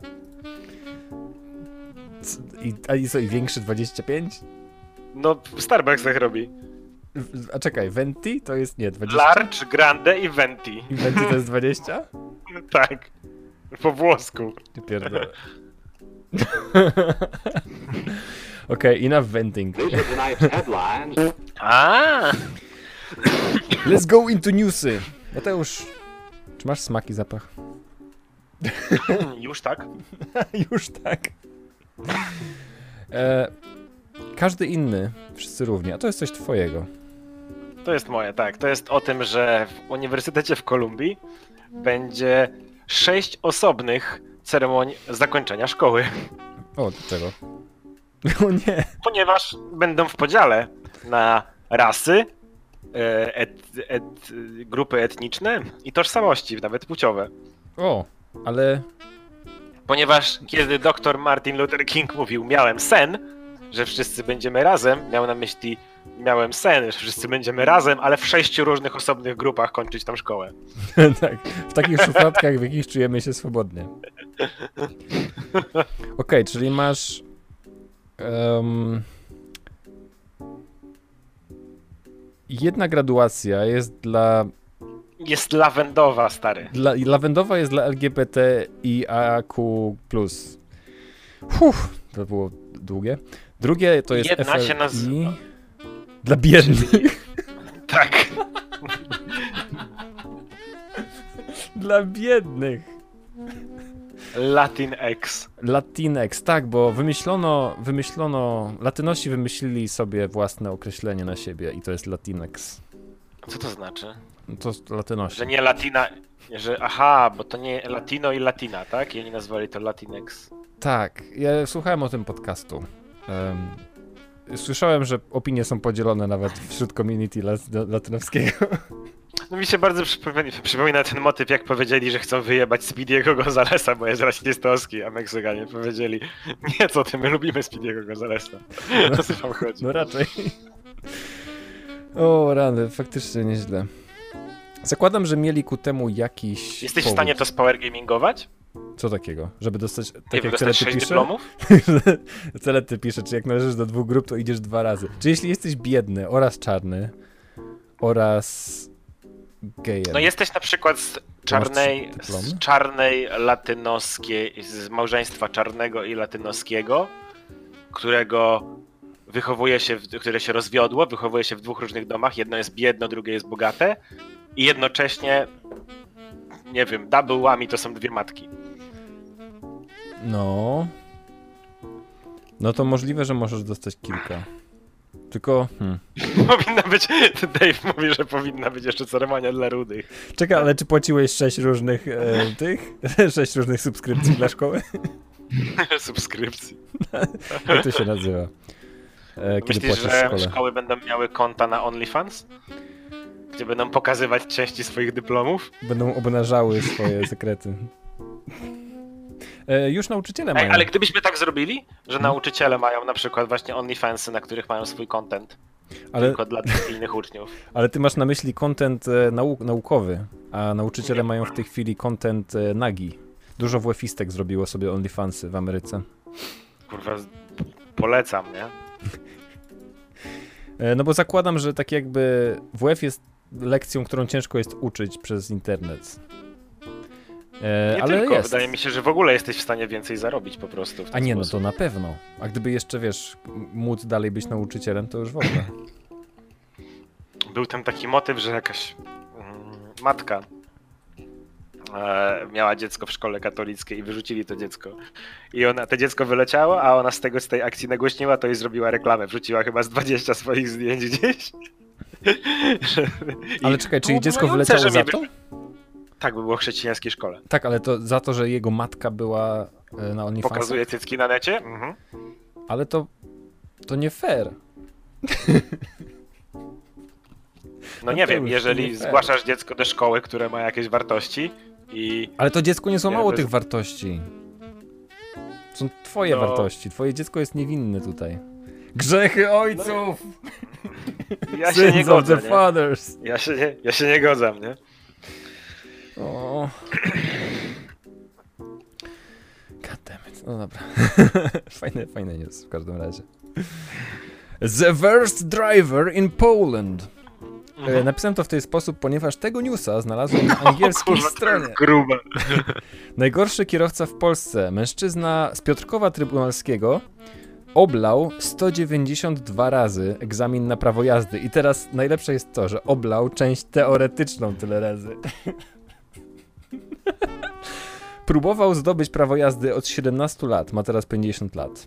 I co, i większy 25? No, Starbucks tak robi. A czekaj, Venti to jest nie 20? Large, grande i venti. I Venti to jest 20? Tak. Po włosku. Ty pierdolę. Okej, enough venting. These are tonight's headlines. A, Let's go into newsy. Mateusz, czy masz smak i zapach? już tak? Już tak. Każdy inny, wszyscy równie, a to jest coś twojego. To jest moje, tak. To jest o tym, że w Uniwersytecie w Kolumbii będzie 6 osobnych ceremonii zakończenia szkoły. O, dlaczego? O nie. Ponieważ będą w podziale na rasy, grupy etniczne i tożsamości, nawet płciowe. O, ale... Ponieważ kiedy dr Martin Luther King mówił miałem sen, że wszyscy będziemy razem, miał na myśli miałem sen, że wszyscy będziemy razem, ale w 6 różnych osobnych grupach kończyć tą szkołę. tak, w takich szufladkach, w jakich czujemy się swobodnie. Okej, czyli masz... jedna graduacja jest dla... Jest lawendowa, stary. Lawendowa jest dla LGBTIAQ+. To było długie. Drugie to jest Jedna FLI się nazywa... dla biednych. Tak. Dla biednych. Latinx. Latinx, tak, bo wymyślono, Latynosi wymyślili sobie własne określenie na siebie i to jest Latinx. Co to znaczy? No to jest Latynosi. Że nie Latina, że aha, bo to nie Latino i Latina, tak? I oni nazwali to Latinx. Tak, ja słuchałem o tym podcastu. Słyszałem, że opinie są podzielone nawet wśród community latynowskiego. No mi się bardzo przypomina ten motyw, jak powiedzieli, że chcą wyjebać Speedy'ego Gonzalesa, bo jest rasistowski, a Meksykanie powiedzieli, nie, co ty, my lubimy Speedy'ego Gonzalesa. O co wam chodzi? No raczej. O rany, faktycznie nieźle. Zakładam, że mieli ku temu jakiś Jesteś powód. w stanie to spower gamingować? Co takiego? Żeby dostać, tak Nie jak wiem, Celety dostać 6 pisze? dyplomów? Celety pisze, czy jak należysz do 2 grup, to idziesz 2 razy. Czy jeśli jesteś biedny oraz czarny oraz gejem. No jesteś na przykład z czarnej latynoskiej, z małżeństwa czarnego i latynoskiego, które się rozwiodło, wychowuje się w 2 różnych domach, jedno jest biedne, drugie jest bogate i jednocześnie, nie wiem, double to są 2 matki. No to możliwe, że możesz dostać kilka. Tylko... Powinna być, Dave mówi, że powinna być jeszcze ceremonia dla rudych. Czekaj, ale czy płaciłeś 6 różnych 6 różnych subskrypcji dla szkoły? Subskrypcji. Jak to się nazywa? Kiedy Myślisz, płacisz w że szkole? szkoły będą miały konta na OnlyFans? Gdzie będą pokazywać części swoich dyplomów? Będą obnażały swoje sekrety. Już nauczyciele mają. Ale gdybyśmy tak zrobili, że nauczyciele mają na przykład właśnie OnlyFansy, na których mają swój content, tylko dla innych uczniów. Ale ty masz na myśli content naukowy, a nauczyciele mają w tej chwili content nagi. Dużo WF-istek zrobiło sobie OnlyFansy w Ameryce. Kurwa, polecam, nie? No bo zakładam, że tak jakby WF jest lekcją, którą ciężko jest uczyć przez internet. Nie ale tylko, jest. wydaje mi się, że w ogóle jesteś w stanie więcej zarobić po prostu w ten A nie, sposób. no to na pewno. A gdyby jeszcze, wiesz, móc dalej być nauczycielem, to już w ogóle. Był tam taki motyw, że jakaś matka miała dziecko w szkole katolickiej i wyrzucili to dziecko. I to dziecko wyleciało, a ona z tej akcji nagłośniła to i zrobiła reklamę. Wrzuciła chyba z 20 swoich zdjęć gdzieś. Ale czekaj, czy jej dziecko wyleciało za to? Tak, by było w chrześcijańskiej szkole. Tak, ale to za to, że jego matka była na OnlyFansach? Pokazuje cycki na necie? Mhm. Ale to nie fair. No nie wiem, jeżeli zgłaszasz dziecko do szkoły, które ma jakieś wartości i... Ale to dziecko nie złamało tych wartości. Są twoje wartości. Twoje dziecko jest niewinne tutaj. Grzechy ojców! Ja się nie godzę, the fathers. Ja się nie godzę, nie? O. Goddammit. No dobra. Fajne news w każdym razie. The worst driver in Poland. Napisałem to w ten sposób, ponieważ tego newsa znalazłem na angielskiej stronie. Grube. Najgorszy kierowca w Polsce. Mężczyzna z Piotrkowa Trybunalskiego oblał 192 razy egzamin na prawo jazdy. I teraz najlepsze jest to, że oblał część teoretyczną tyle razy. Próbował zdobyć prawo jazdy od 17 lat, ma teraz 50 lat.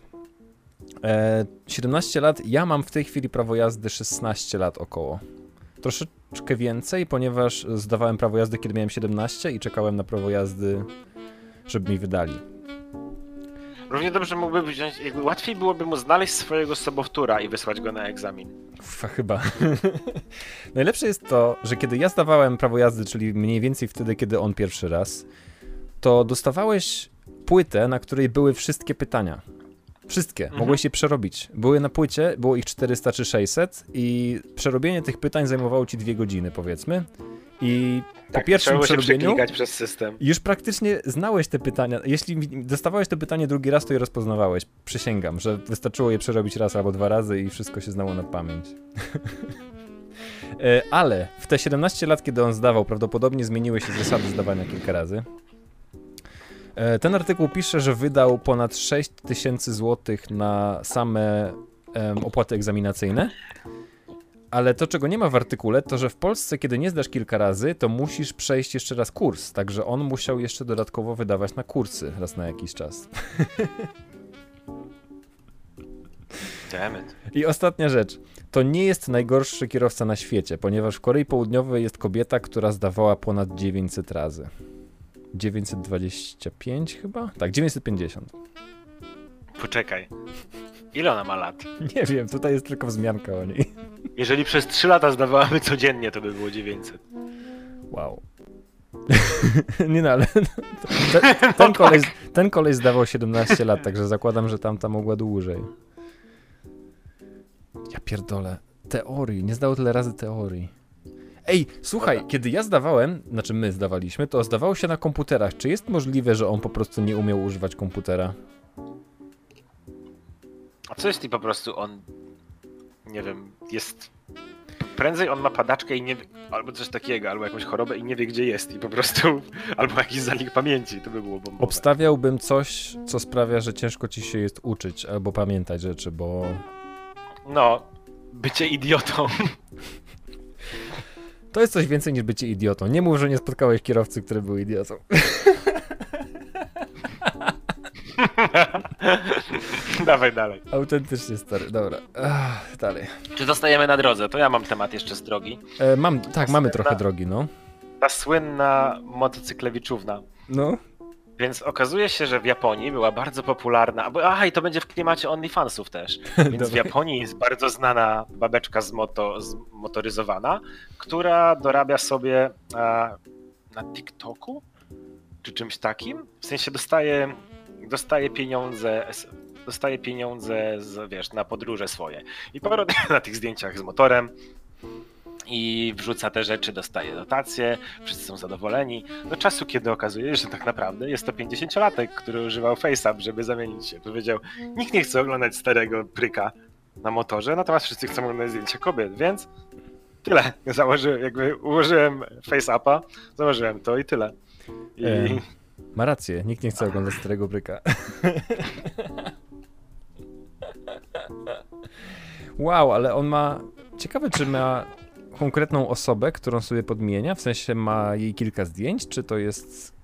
17 lat, ja mam w tej chwili prawo jazdy 16 lat około. Troszeczkę więcej, ponieważ zdawałem prawo jazdy, kiedy miałem 17 i czekałem na prawo jazdy, żeby mi wydali. Równie dobrze mógłby wziąć, jakby łatwiej byłoby mu znaleźć swojego sobowtóra i wysłać go na egzamin. Chyba. Najlepsze jest to, że kiedy ja zdawałem prawo jazdy, czyli mniej więcej wtedy, kiedy on pierwszy raz, to dostawałeś płytę, na której były wszystkie pytania. Wszystkie. Mogłeś je przerobić. Były na płycie, było ich 400 czy 600 i przerobienie tych pytań zajmowało ci 2 godziny, powiedzmy. I po pierwszym przerobieniu przez system. już praktycznie znałeś te pytania. Jeśli dostawałeś to pytanie drugi raz, to je rozpoznawałeś. Przysięgam, że wystarczyło je przerobić raz albo 2 razy i wszystko się znało na pamięć. Ale w te 17 lat, kiedy on zdawał, prawdopodobnie zmieniły się zasady zdawania kilka razy. Ten artykuł pisze, że wydał ponad 6 000 złotych na same opłaty egzaminacyjne. Ale to, czego nie ma w artykule, to że w Polsce, kiedy nie zdasz kilka razy, to musisz przejść jeszcze raz kurs. Także on musiał jeszcze dodatkowo wydawać na kursy raz na jakiś czas. Damn it. I ostatnia rzecz. To nie jest najgorszy kierowca na świecie, ponieważ w Korei Południowej jest kobieta, która zdawała ponad 900 razy. 925 chyba? Tak, 950. Poczekaj. Ile ona ma lat? Nie wiem, tutaj jest tylko wzmianka o niej. Jeżeli przez 3 lata zdawałaby codziennie, to by było 900. Wow. Nie no, ale ten koleś zdawał 17 lat, także zakładam, że tamta mogła dłużej. Ja pierdolę. Teorii. Nie zdało tyle razy teorii. Ej, słuchaj, kiedy ja zdawałem, znaczy my zdawaliśmy, to zdawało się na komputerach. Czy jest możliwe, że on po prostu nie umiał używać komputera? A co jeśli po prostu on, nie wiem, jest... Prędzej on ma padaczkę i nie wie, albo coś takiego, albo jakąś chorobę i nie wie, gdzie jest i po prostu... Albo jakiś zanik pamięci, to by było bombowe. Obstawiałbym coś, co sprawia, że ciężko ci się jest uczyć albo pamiętać rzeczy, bo... No, bycie idiotą. To jest coś więcej niż bycie idiotą. Nie mów, że nie spotkałeś kierowcy, który był idiotą. Dawaj dalej. Autentycznie stary, dobra. Dalej. Czy zostajemy na drodze? To ja mam temat jeszcze z drogi. Mamy trochę drogi, no. Ta słynna motocyklewiczówna. No. Więc okazuje się, że w Japonii była bardzo popularna, i to będzie w klimacie OnlyFansów też. Więc w Japonii jest bardzo znana babeczka zmotoryzowana, która dorabia sobie na TikToku czy czymś takim. W sensie dostaje pieniądze na podróże swoje. I paroduje na tych zdjęciach z motorem. I wrzuca te rzeczy, dostaje dotacje, wszyscy są zadowoleni. Do czasu, kiedy okazuje się, że tak naprawdę jest to 50-latek, który używał FaceApp, żeby zamienić się. Powiedział, nikt nie chce oglądać starego pryka na motorze, natomiast wszyscy chcą oglądać zdjęcia kobiet, więc tyle. Ułożyłem FaceAppa, założyłem to i tyle. Ma rację, nikt nie chce oglądać starego pryka. Wow, ale on ma... Ciekawe, czy ma konkretną osobę, którą sobie podmienia? W sensie ma jej kilka zdjęć, czy to jest...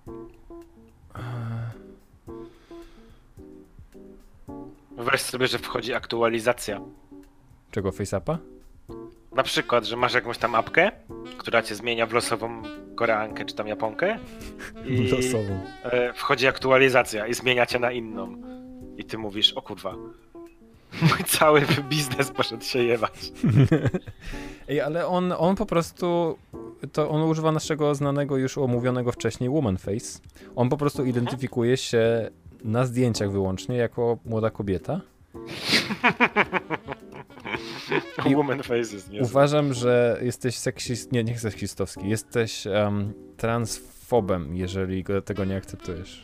Wyobraź sobie, że wchodzi aktualizacja. Czego, FaceAppa? Na przykład, że masz jakąś tam apkę, która cię zmienia w losową Koreankę czy tam Japonkę. I losową. Wchodzi aktualizacja i zmienia cię na inną. I ty mówisz, o kurwa. Mój cały biznes poszedł się jebać. Ej, ale on po prostu... To on używa naszego znanego, już omówionego wcześniej Woman Face. On po prostu identyfikuje się na zdjęciach wyłącznie jako młoda kobieta. I Woman Face jest niezły. Uważam, że jesteś nie seksistowski, jesteś fobem, jeżeli tego nie akceptujesz.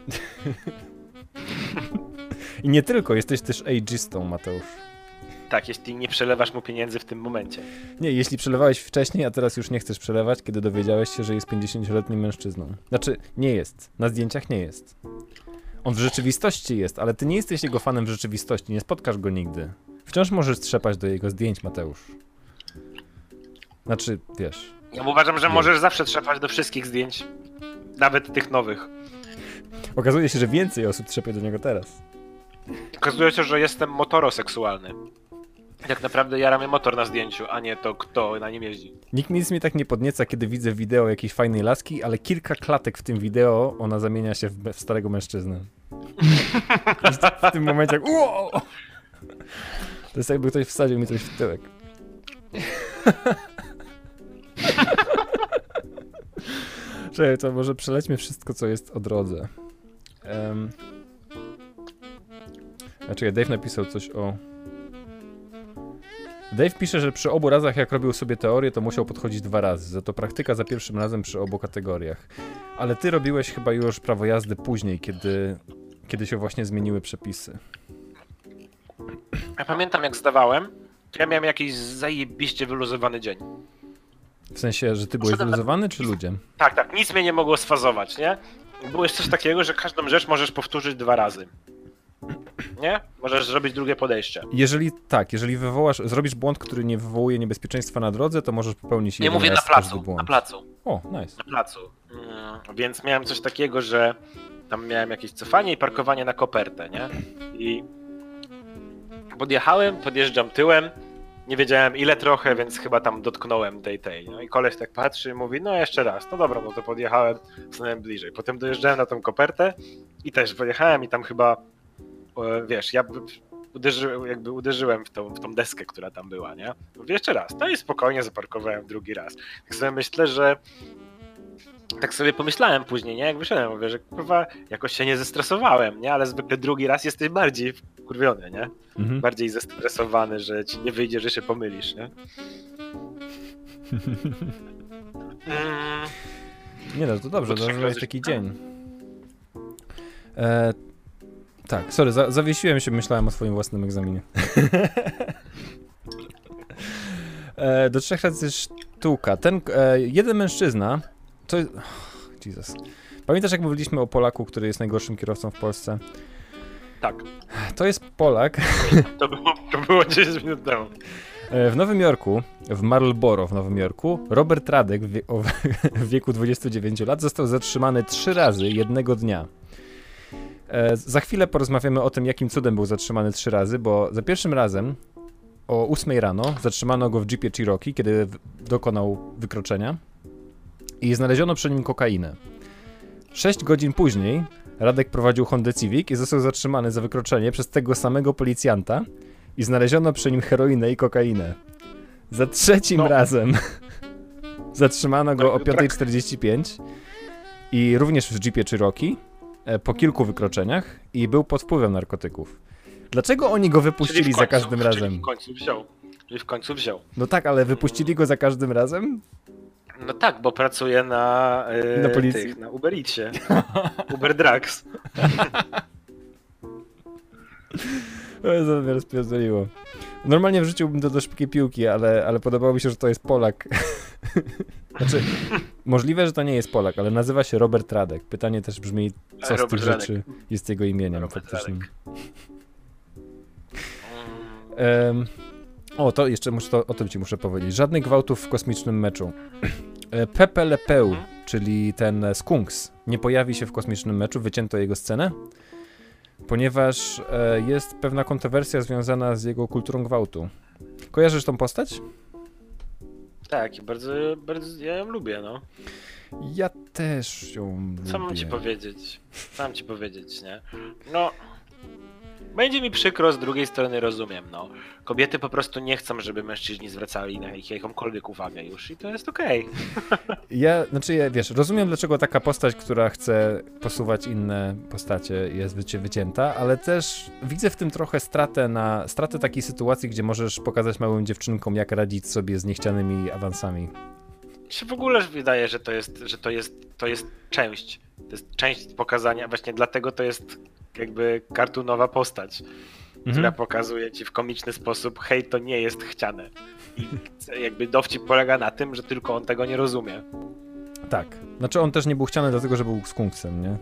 I nie tylko, jesteś też ageistą, Mateusz. Tak, jeśli nie przelewasz mu pieniędzy w tym momencie. Nie, jeśli przelewałeś wcześniej, a teraz już nie chcesz przelewać, kiedy dowiedziałeś się, że jest 50-letnim mężczyzną. Znaczy, nie jest. Na zdjęciach nie jest. On w rzeczywistości jest, ale ty nie jesteś jego fanem w rzeczywistości, nie spotkasz go nigdy. Wciąż możesz trzepać do jego zdjęć, Mateusz. Znaczy, wiesz... Ja uważam, że możesz zawsze trzepać do wszystkich zdjęć. Nawet tych nowych. Okazuje się, że więcej osób trzepie do niego teraz. Okazuje się, że jestem motoroseksualny. Tak naprawdę jara mnie motor na zdjęciu, a nie to, kto na nim jeździ. Nikt nic mnie tak nie podnieca, kiedy widzę wideo jakiejś fajnej laski, ale kilka klatek w tym wideo ona zamienia się w starego mężczyznę. W tym momencie jak... Uo! To jest jakby ktoś wsadził mi coś w tyłek. Czekaj, to może przelećmy wszystko, co jest o drodze. Czekaj, Dave napisał coś o... Dave pisze, że przy obu razach, jak robił sobie teorię, to musiał podchodzić 2 razy. Za to praktyka za pierwszym razem przy obu kategoriach. Ale ty robiłeś chyba już prawo jazdy później, kiedy się właśnie zmieniły przepisy. Ja pamiętam, jak zdawałem, to ja miałem jakiś zajebiście wyluzowany dzień. W sensie, że ty byłeś wyluzowany, czy ludzie? Tak, nic mnie nie mogło sfazować, nie? Było coś takiego, że każdą rzecz możesz powtórzyć 2 razy. Nie? Możesz zrobić drugie podejście. Jeżeli zrobisz błąd, który nie wywołuje niebezpieczeństwa na drodze, to możesz popełnić Nie jeden mówię na raz placu, każdy błąd. na placu. O, nice. Na placu. Więc miałem coś takiego, że tam miałem jakieś cofanie i parkowanie na kopertę, nie? I podjeżdżam tyłem, nie wiedziałem ile trochę, więc chyba tam dotknąłem tej. No i koleś tak patrzy i mówi, no jeszcze raz. No dobra, no to podjechałem, stanąłem bliżej. Potem dojeżdżałem na tą kopertę i też pojechałem i tam chyba, wiesz, ja uderzyłem w tą deskę, która tam była, nie? Mówię jeszcze raz. No i spokojnie zaparkowałem drugi raz. Tak sobie myślę, że tak sobie pomyślałem później, nie? Jak wyszedłem, mówię, że kurwa, jakoś się nie zestresowałem, nie? Ale zwykle drugi raz jesteś bardziej wkurwiony, nie? Mhm. Bardziej zestresowany, że ci nie wyjdzie, że się pomylisz, nie? Nie no, to dobrze, Bo to trzech jest taki dzień. Tak, sorry, zawiesiłem się, myślałem o swoim własnym egzaminie. Do 3 razy sztuka. Jeden mężczyzna, to jest... Jesus. Pamiętasz, jak mówiliśmy o Polaku, który jest najgorszym kierowcą w Polsce? Tak. To jest Polak. To było 10 minut temu. W Nowym Jorku, w Marlboro w Nowym Jorku, Robert Radek w wieku 29 lat został zatrzymany 3 razy jednego dnia. Za chwilę porozmawiamy o tym, jakim cudem był zatrzymany 3 razy, bo za pierwszym razem o 8 rano zatrzymano go w jeepie Cherokee, kiedy dokonał wykroczenia i znaleziono przy nim kokainę. 6 godzin później Radek prowadził Hondę Civic i został zatrzymany za wykroczenie przez tego samego policjanta i znaleziono przy nim heroinę i kokainę. Za trzecim razem zatrzymano go o 5:45 i również w jeepie Cherokee po kilku wykroczeniach i był pod wpływem narkotyków. Dlaczego oni go wypuścili za każdym razem? Czyli w końcu wziął. No tak, ale wypuścili go za każdym razem? No tak, bo pracuje na policji. na Uber Eatsie. Uber Drugs. To mnie rozpierdoliło. Normalnie wrzuciłbym to do szybkiej piłki, ale podobało mi się, że to jest Polak. Znaczy, możliwe, że to nie jest Polak, ale nazywa się Robert Radek. Pytanie też brzmi, co z tych rzeczy jest jego imieniem faktycznym. To jeszcze o tym ci muszę powiedzieć. Żadnych gwałtów w kosmicznym meczu. Pepe Le Pew, czyli ten skunks, nie pojawi się w kosmicznym meczu, wycięto jego scenę, ponieważ jest pewna kontrowersja związana z jego kulturą gwałtu. Kojarzysz tą postać? Tak, bardzo ja ją lubię, no. Ja też ją lubię. Co mam ci powiedzieć, nie? No, będzie mi przykro, z drugiej strony rozumiem, no. Kobiety po prostu nie chcą, żeby mężczyźni zwracali na ich jakąkolwiek uwagę już i to jest okej. Wiesz, rozumiem, dlaczego taka postać, która chce posuwać inne postacie, jest wycięta, ale też widzę w tym trochę stratę takiej sytuacji, gdzie możesz pokazać małym dziewczynkom, jak radzić sobie z niechcianymi awansami. się w ogóle wydaje, że to jest część. To jest część pokazania, właśnie dlatego to jest jakby kartunowa postać, która pokazuje ci w komiczny sposób, hej, to nie jest chciane. I jakby dowcip polega na tym, że tylko on tego nie rozumie. Tak. Znaczy on też nie był chciany dlatego, że był skunksem, nie?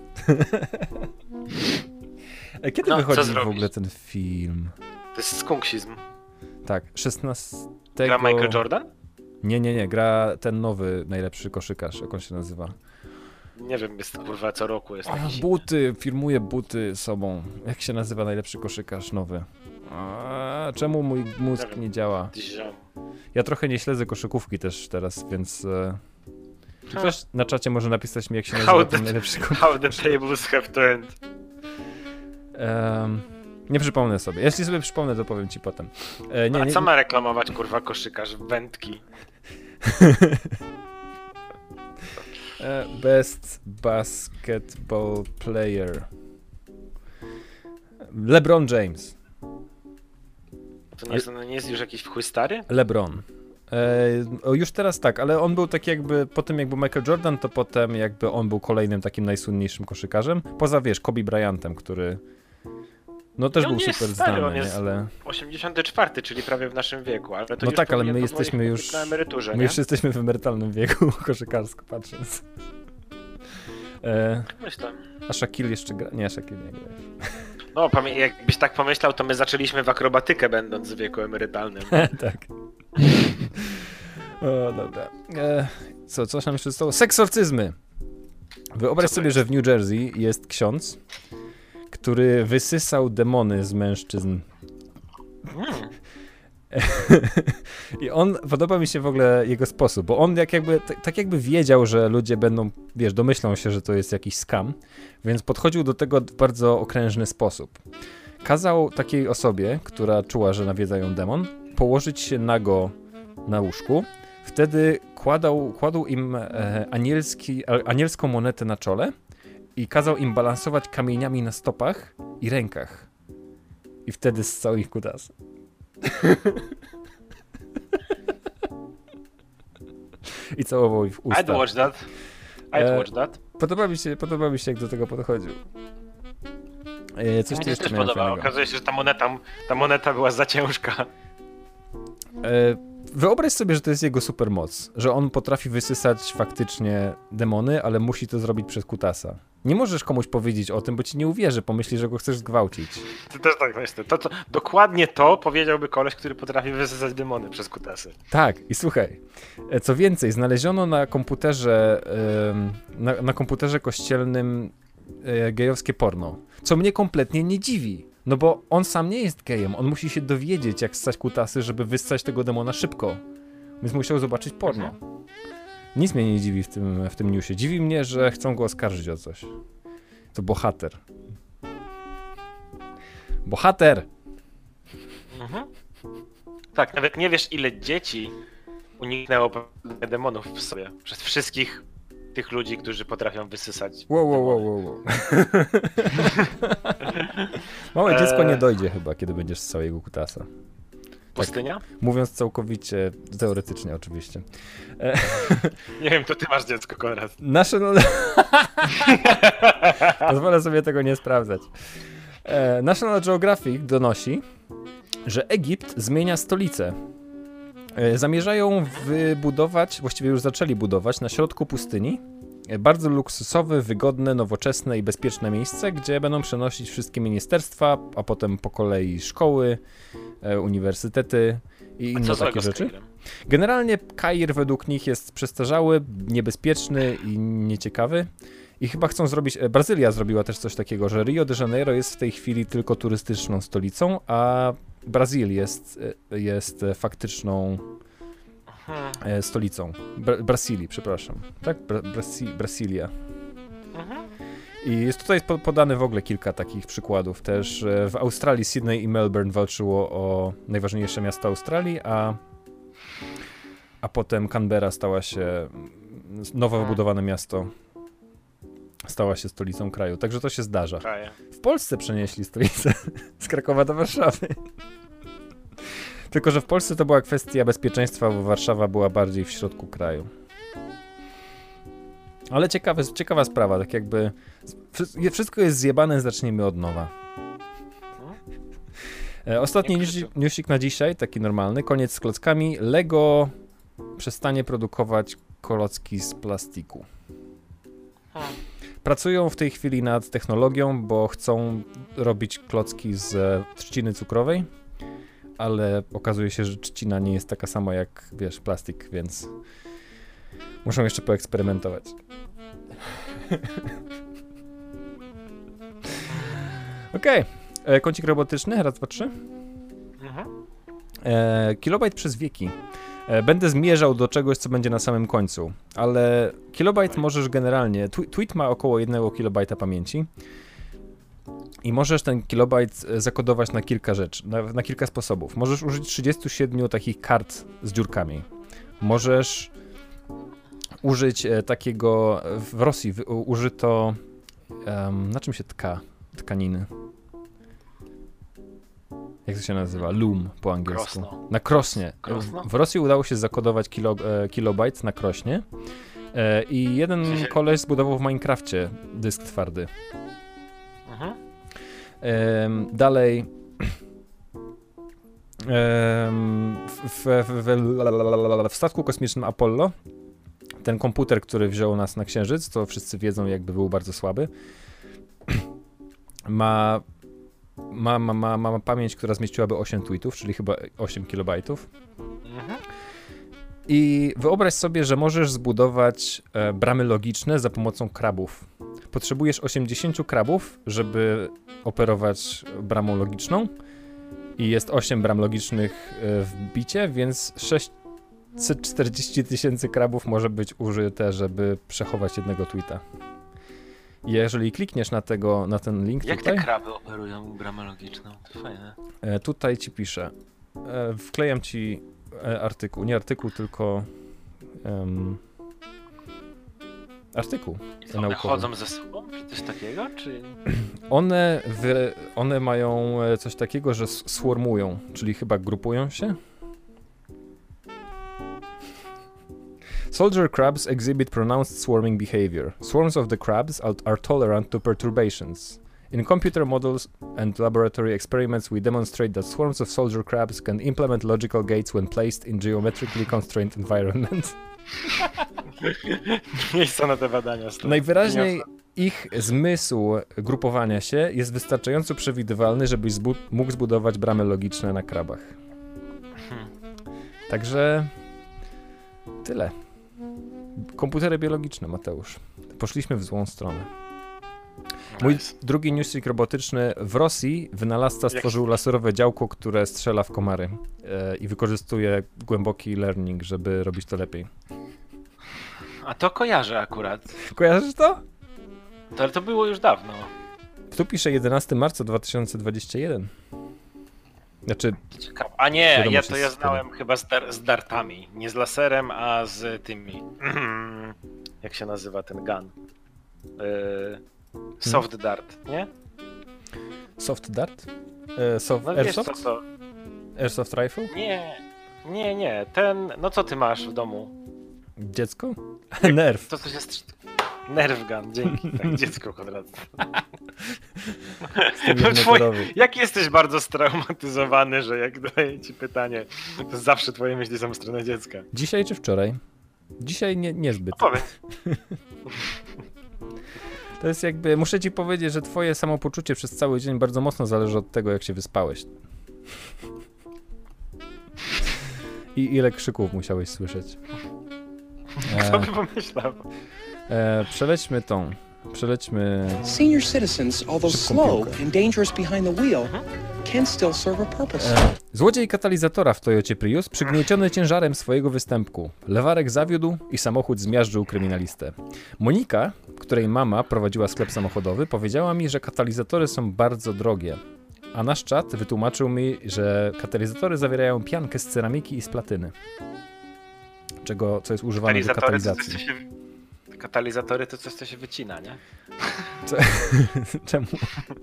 Kiedy wychodzi w ogóle ten film? To jest skunksizm. Tak, 16... Gra Michael Jordan? Nie, gra ten nowy najlepszy koszykarz, jak on się nazywa. Nie wiem, jest kurwa co roku jest jakiś... Buty, firmuje buty sobą. Jak się nazywa najlepszy koszykarz nowy? Czemu mój mózg nie działa? Ja trochę nie śledzę koszykówki też teraz, więc... Ktoś na czacie może napisać mi, jak się nazywa ten najlepszy koszykarz. How the tables have turned. Nie przypomnę sobie. Jeśli sobie przypomnę, to powiem ci potem. A co ma reklamować, kurwa, koszykarz? Wędki. Best basketball player. LeBron James. To nie jest już jakiś w chuj stary? LeBron. Już teraz tak, ale on był taki jakby, po tym jak był Michael Jordan, to potem jakby on był kolejnym takim najsłynniejszym koszykarzem. Poza, wiesz, Kobe Bryantem, który no też był super znany, on jest ale... 84, czyli prawie w naszym wieku, ale to no już tak, ale my jesteśmy już na emeryturze, my już jesteśmy w emerytalnym wieku, koszykarsko patrząc. Myślę. A Shaquille jeszcze gra? Nie, Shaquille nie gra. No, jakbyś tak pomyślał, to my zaczęliśmy w akrobatykę, będąc w wieku emerytalnym. Tak. O, dobra. Co nam jeszcze zostało? Seksorcyzmy! Wyobraź sobie, że w New Jersey jest ksiądz, który wysysał demony z mężczyzn. I on, podoba mi się w ogóle jego sposób, bo on tak jakby wiedział, że ludzie będą, wiesz, domyślą się, że to jest jakiś scam, więc podchodził do tego w bardzo okrężny sposób. Kazał takiej osobie, która czuła, że nawiedza ją demon, położyć się nago na łóżku, wtedy kładł im anielską monetę na czole i kazał im balansować kamieniami na stopach i rękach. I wtedy ssał ich kutas. I całował ich w usta. I'd watch that. Podoba mi się, jak do tego podchodził. Coś mi tu jeszcze też miałem podobało. fajnego. Okazuje się, że ta moneta była za ciężka. Wyobraź sobie, że to jest jego supermoc, że on potrafi wysysać faktycznie demony, ale musi to zrobić przez kutasa. Nie możesz komuś powiedzieć o tym, bo ci nie uwierzy, pomyśli, że go chcesz zgwałcić. Ty też tak myślę. Dokładnie to powiedziałby koleś, który potrafi wysysać demony przez kutasy. Tak, i słuchaj, co więcej, znaleziono na komputerze, na komputerze kościelnym gejowskie porno, co mnie kompletnie nie dziwi. No bo on sam nie jest gejem, on musi się dowiedzieć, jak ssać kutasy, żeby wyssać tego demona szybko. Więc musiał zobaczyć porno. Nic mnie nie dziwi w tym newsie. Dziwi mnie, że chcą go oskarżyć o coś. To bohater. Bohater! Tak, nawet nie wiesz, ile dzieci uniknęło demonów w sobie. Przez wszystkich tych ludzi, którzy potrafią wysysać. Wow. Małe dziecko nie dojdzie chyba, kiedy będziesz z całego kutasa. Pustynia? Tak, mówiąc całkowicie, teoretycznie oczywiście. Nie wiem, to ty masz dziecko, Konrad. Pozwolę sobie tego nie sprawdzać. National Geographic donosi, że Egipt zmienia stolicę. Zamierzają wybudować, właściwie już zaczęli budować na środku pustyni, bardzo luksusowe, wygodne, nowoczesne i bezpieczne miejsce, gdzie będą przenosić wszystkie ministerstwa, a potem po kolei szkoły, uniwersytety i inne takie rzeczy. Generalnie Kair według nich jest przestarzały, niebezpieczny i nieciekawy. I chyba chcą zrobić, Brazylia zrobiła też coś takiego, że Rio de Janeiro jest w tej chwili tylko turystyczną stolicą, a Brazil jest faktyczną stolicą. Brasylii, przepraszam. Tak? Brasilia. I jest tutaj podane w ogóle kilka takich przykładów też. W Australii Sydney i Melbourne walczyło o najważniejsze miasto Australii, a potem Canberra stała się, nowo wybudowane miasto, stała się stolicą kraju. Także to się zdarza. W Polsce przenieśli stolicę z Krakowa do Warszawy. Tylko że w Polsce to była kwestia bezpieczeństwa, bo Warszawa była bardziej w środku kraju. Ale ciekawa sprawa, tak jakby wszystko jest zjebane, zaczniemy od nowa. Ostatni newsik na dzisiaj, taki normalny, koniec z klockami. Lego przestanie produkować klocki z plastiku. Pracują w tej chwili nad technologią, bo chcą robić klocki z trzciny cukrowej, ale okazuje się, że trzcina nie jest taka sama jak, wiesz, plastik, więc muszą jeszcze poeksperymentować. Okej. Kącik robotyczny, raz, dwa, trzy. Kilobajt przez wieki. Będę zmierzał do czegoś, co będzie na samym końcu, ale kilobajt możesz generalnie... Tweet ma około 1 kilobajta pamięci i możesz ten kilobajt zakodować na kilka rzeczy, na kilka sposobów. Możesz użyć 37 takich kart z dziurkami. Możesz użyć takiego... W Rosji użyto... na czym się tkaniny? Jak to się nazywa? Loom po angielsku. Krosno. Na krośnie. Krosno? W Rosji udało się zakodować kilobajt na krośnie i jeden koleś zbudował w Minecrafcie dysk twardy. Dalej w statku kosmicznym Apollo ten komputer, który wziął nas na Księżyc, to wszyscy wiedzą, jakby był bardzo słaby, ma pamięć, która zmieściłaby 8 tweetów, czyli chyba 8 kilobajtów. I wyobraź sobie, że możesz zbudować bramy logiczne za pomocą krabów. Potrzebujesz 80 krabów, żeby operować bramą logiczną i jest 8 bram logicznych w bicie, więc 640 000 krabów może być użyte, żeby przechować jednego tweeta. Jeżeli klikniesz na ten link Jak tutaj... te kraby operują bramę logiczną? To fajne. Tutaj ci piszę. Wklejam ci artykuł. Nie artykuł, tylko artykuł One naukowy. chodzą ze sobą? Czy coś takiego? Czy... One mają coś takiego, że swarmują, czyli chyba grupują się. Soldier crabs exhibit pronounced swarming behavior. Swarms of the crabs are tolerant to perturbations. In computer models and laboratory experiments, we demonstrate that swarms of soldier crabs can implement logical gates when placed in geometrically constrained environments. Miejsca na te badania. Najwyraźniej ich zmysł grupowania się jest wystarczająco przewidywalny, żebyś mógł zbudować bramy logiczne na krabach. Także tyle. Komputery biologiczne, Mateusz. Poszliśmy w złą stronę. Mój drugi newsik robotyczny. W Rosji wynalazca stworzył laserowe działko, które strzela w komary i wykorzystuje głęboki learning, żeby robić to lepiej. A to kojarzę akurat. Kojarzysz to? Ale to było już dawno. Tu pisze 11 marca 2021. Znaczy... Ciekawe. A nie, wiadomo, ja że znałem chyba z dartami. Nie z laserem, a z tymi... Jak się nazywa ten gun? Soft dart, nie? Soft dart? No Airsoft? wiesz co? Airsoft rifle? Nie. Ten, no co ty masz w domu? Dziecko? Nerf. To coś jest... Nerf gun, dzięki. Tak, dziecko kwadratowe. Jak jesteś bardzo straumatyzowany, że jak daję ci pytanie, to zawsze twoje myśli są w stronę dziecka. Dzisiaj czy wczoraj? Dzisiaj niezbyt. Powiedz. To jest jakby, muszę ci powiedzieć, że twoje samopoczucie przez cały dzień bardzo mocno zależy od tego, jak się wyspałeś. I ile krzyków musiałeś słyszeć. Kto by pomyślał? Przelećmy... Senior citizens, although slow and dangerous behind the wheel, can still serve a purpose. Złodziej katalizatora w Toyocie Prius przygnieciony ciężarem swojego występku. Lewarek zawiódł i samochód zmiażdżył kryminalistę. Monika, której mama prowadziła sklep samochodowy, powiedziała mi, że katalizatory są bardzo drogie. A nasz czat wytłumaczył mi, że katalizatory zawierają piankę z ceramiki i z platyny. Co jest używane do katalizacji. Katalizatory to coś, co się wycina, nie? Czemu?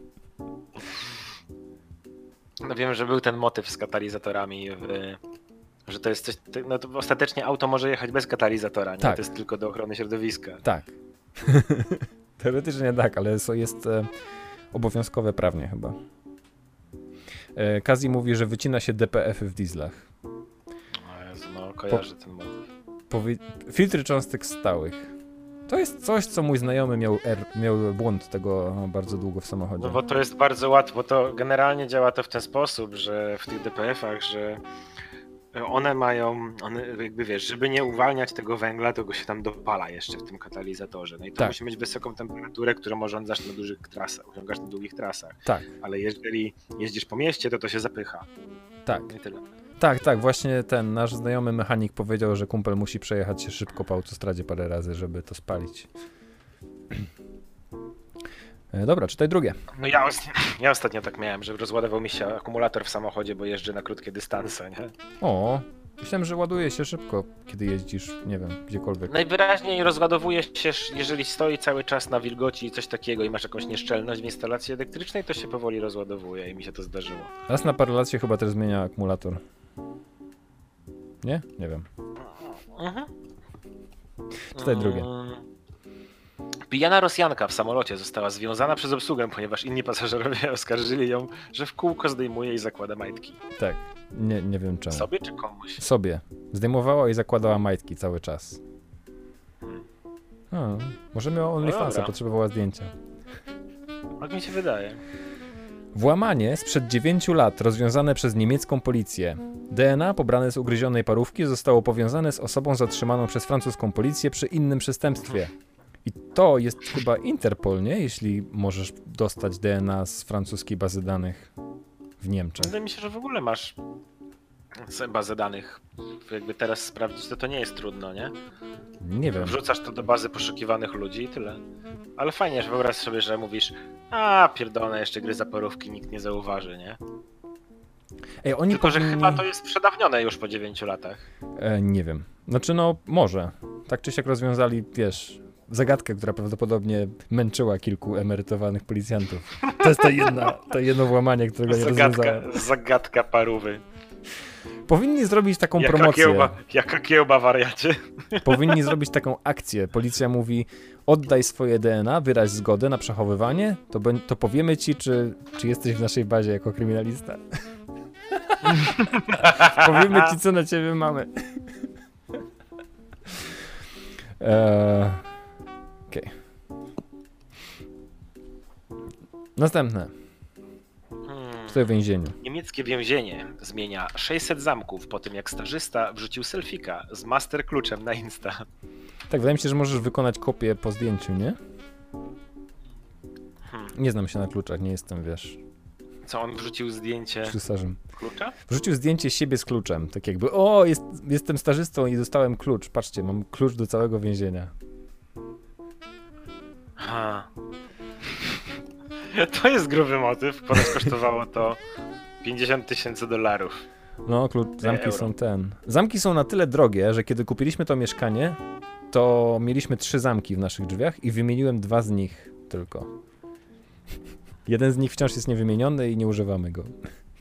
No wiem, że był ten motyw z katalizatorami, że to jest coś, no to ostatecznie auto może jechać bez katalizatora, nie? Tak. To jest tylko do ochrony środowiska. Tak. Teoretycznie tak, ale jest obowiązkowe prawnie chyba. Kazi mówi, że wycina się DPF-y w dieslach. O Jezu, no kojarzę ten motyw. Filtry cząstek stałych. To jest coś, co mój znajomy miał błąd tego bardzo długo w samochodzie. No bo to jest bardzo łatwo, bo to generalnie działa to w ten sposób, że w tych DPF-ach, że one jakby wiesz, żeby nie uwalniać tego węgla, to go się tam dopala jeszcze w tym katalizatorze. No i to Tak. musi mieć wysoką temperaturę, którą może osiągać na dużych trasach, osiągasz na długich trasach. Tak, Ale jeżeli jeździsz po mieście, to się zapycha. tak. No i tyle. Tak, właśnie ten nasz znajomy mechanik powiedział, że kumpel musi przejechać się szybko po autostradzie parę razy, żeby to spalić. Dobra, czytaj drugie. No ja ostatnio tak miałem, że rozładował mi się akumulator w samochodzie, bo jeżdżę na krótkie dystanse, nie? O, myślałem, że ładuje się szybko, kiedy jeździsz, nie wiem, gdziekolwiek. Najwyraźniej rozładowuje się, jeżeli stoi cały czas na wilgoci i coś takiego i masz jakąś nieszczelność w instalacji elektrycznej, to się powoli rozładowuje i mi się to zdarzyło. Raz na parę lat się chyba też zmienia akumulator. Nie? Nie wiem. Czytaj drugie. Pijana Rosjanka w samolocie została związana przez obsługę, ponieważ inni pasażerowie oskarżyli ją, że w kółko zdejmuje i zakłada majtki. Tak, nie wiem czemu. Sobie czy komuś? Sobie. Zdejmowała i zakładała majtki cały czas. Może miała OnlyFansa, Dobra. potrzebowała zdjęcia. Tak mi się wydaje. Włamanie sprzed 9 lat rozwiązane przez niemiecką policję. DNA pobrane z ugryzionej parówki zostało powiązane z osobą zatrzymaną przez francuską policję przy innym przestępstwie. I to jest chyba Interpol, nie? Jeśli możesz dostać DNA z francuskiej bazy danych w Niemczech. Wydaje mi się, że w ogóle masz bazę danych. Jakby teraz sprawdzić, to nie jest trudno, nie? Nie wiem. Wrzucasz to do bazy poszukiwanych ludzi i tyle. Ale fajnie, że wyobraź sobie, że mówisz pierdolone, jeszcze gry za parówki, nikt nie zauważy, nie? Ej, oni Tylko, że powinni... chyba to jest przedawnione już po 9 latach. Nie wiem. Znaczy, no, może. Tak czy siak rozwiązali, wiesz, zagadkę, która prawdopodobnie męczyła kilku emerytowanych policjantów. To jest to jedno włamanie, którego nie rozwiązałem. Zagadka parówy. Powinni zrobić taką promocję. Jaka kiełba, wariacie. Powinni zrobić taką akcję. Policja mówi, oddaj swoje DNA, wyraź zgodę na przechowywanie, to powiemy ci, czy jesteś w naszej bazie jako kryminalista. Powiemy ci, co na ciebie mamy. Okej. Następne. Tutaj w więzieniu. Niemieckie więzienie zmienia 600 zamków po tym, jak stażysta wrzucił selfika z master kluczem na Insta. Tak, wydaje mi się, że możesz wykonać kopię po zdjęciu, nie? Nie znam się na kluczach, nie jestem, wiesz, Co, on wrzucił zdjęcie ślusarzem. klucza? Wrzucił zdjęcie siebie z kluczem, tak jakby, jestem stażystą i dostałem klucz, patrzcie, mam klucz do całego więzienia. To jest gruby motyw, ponieważ kosztowało to $50,000. No, zamki są Zamki są na tyle drogie, że kiedy kupiliśmy to mieszkanie, to mieliśmy 3 zamki w naszych drzwiach i wymieniłem 2 z nich tylko. Jeden z nich wciąż jest niewymieniony i nie używamy go.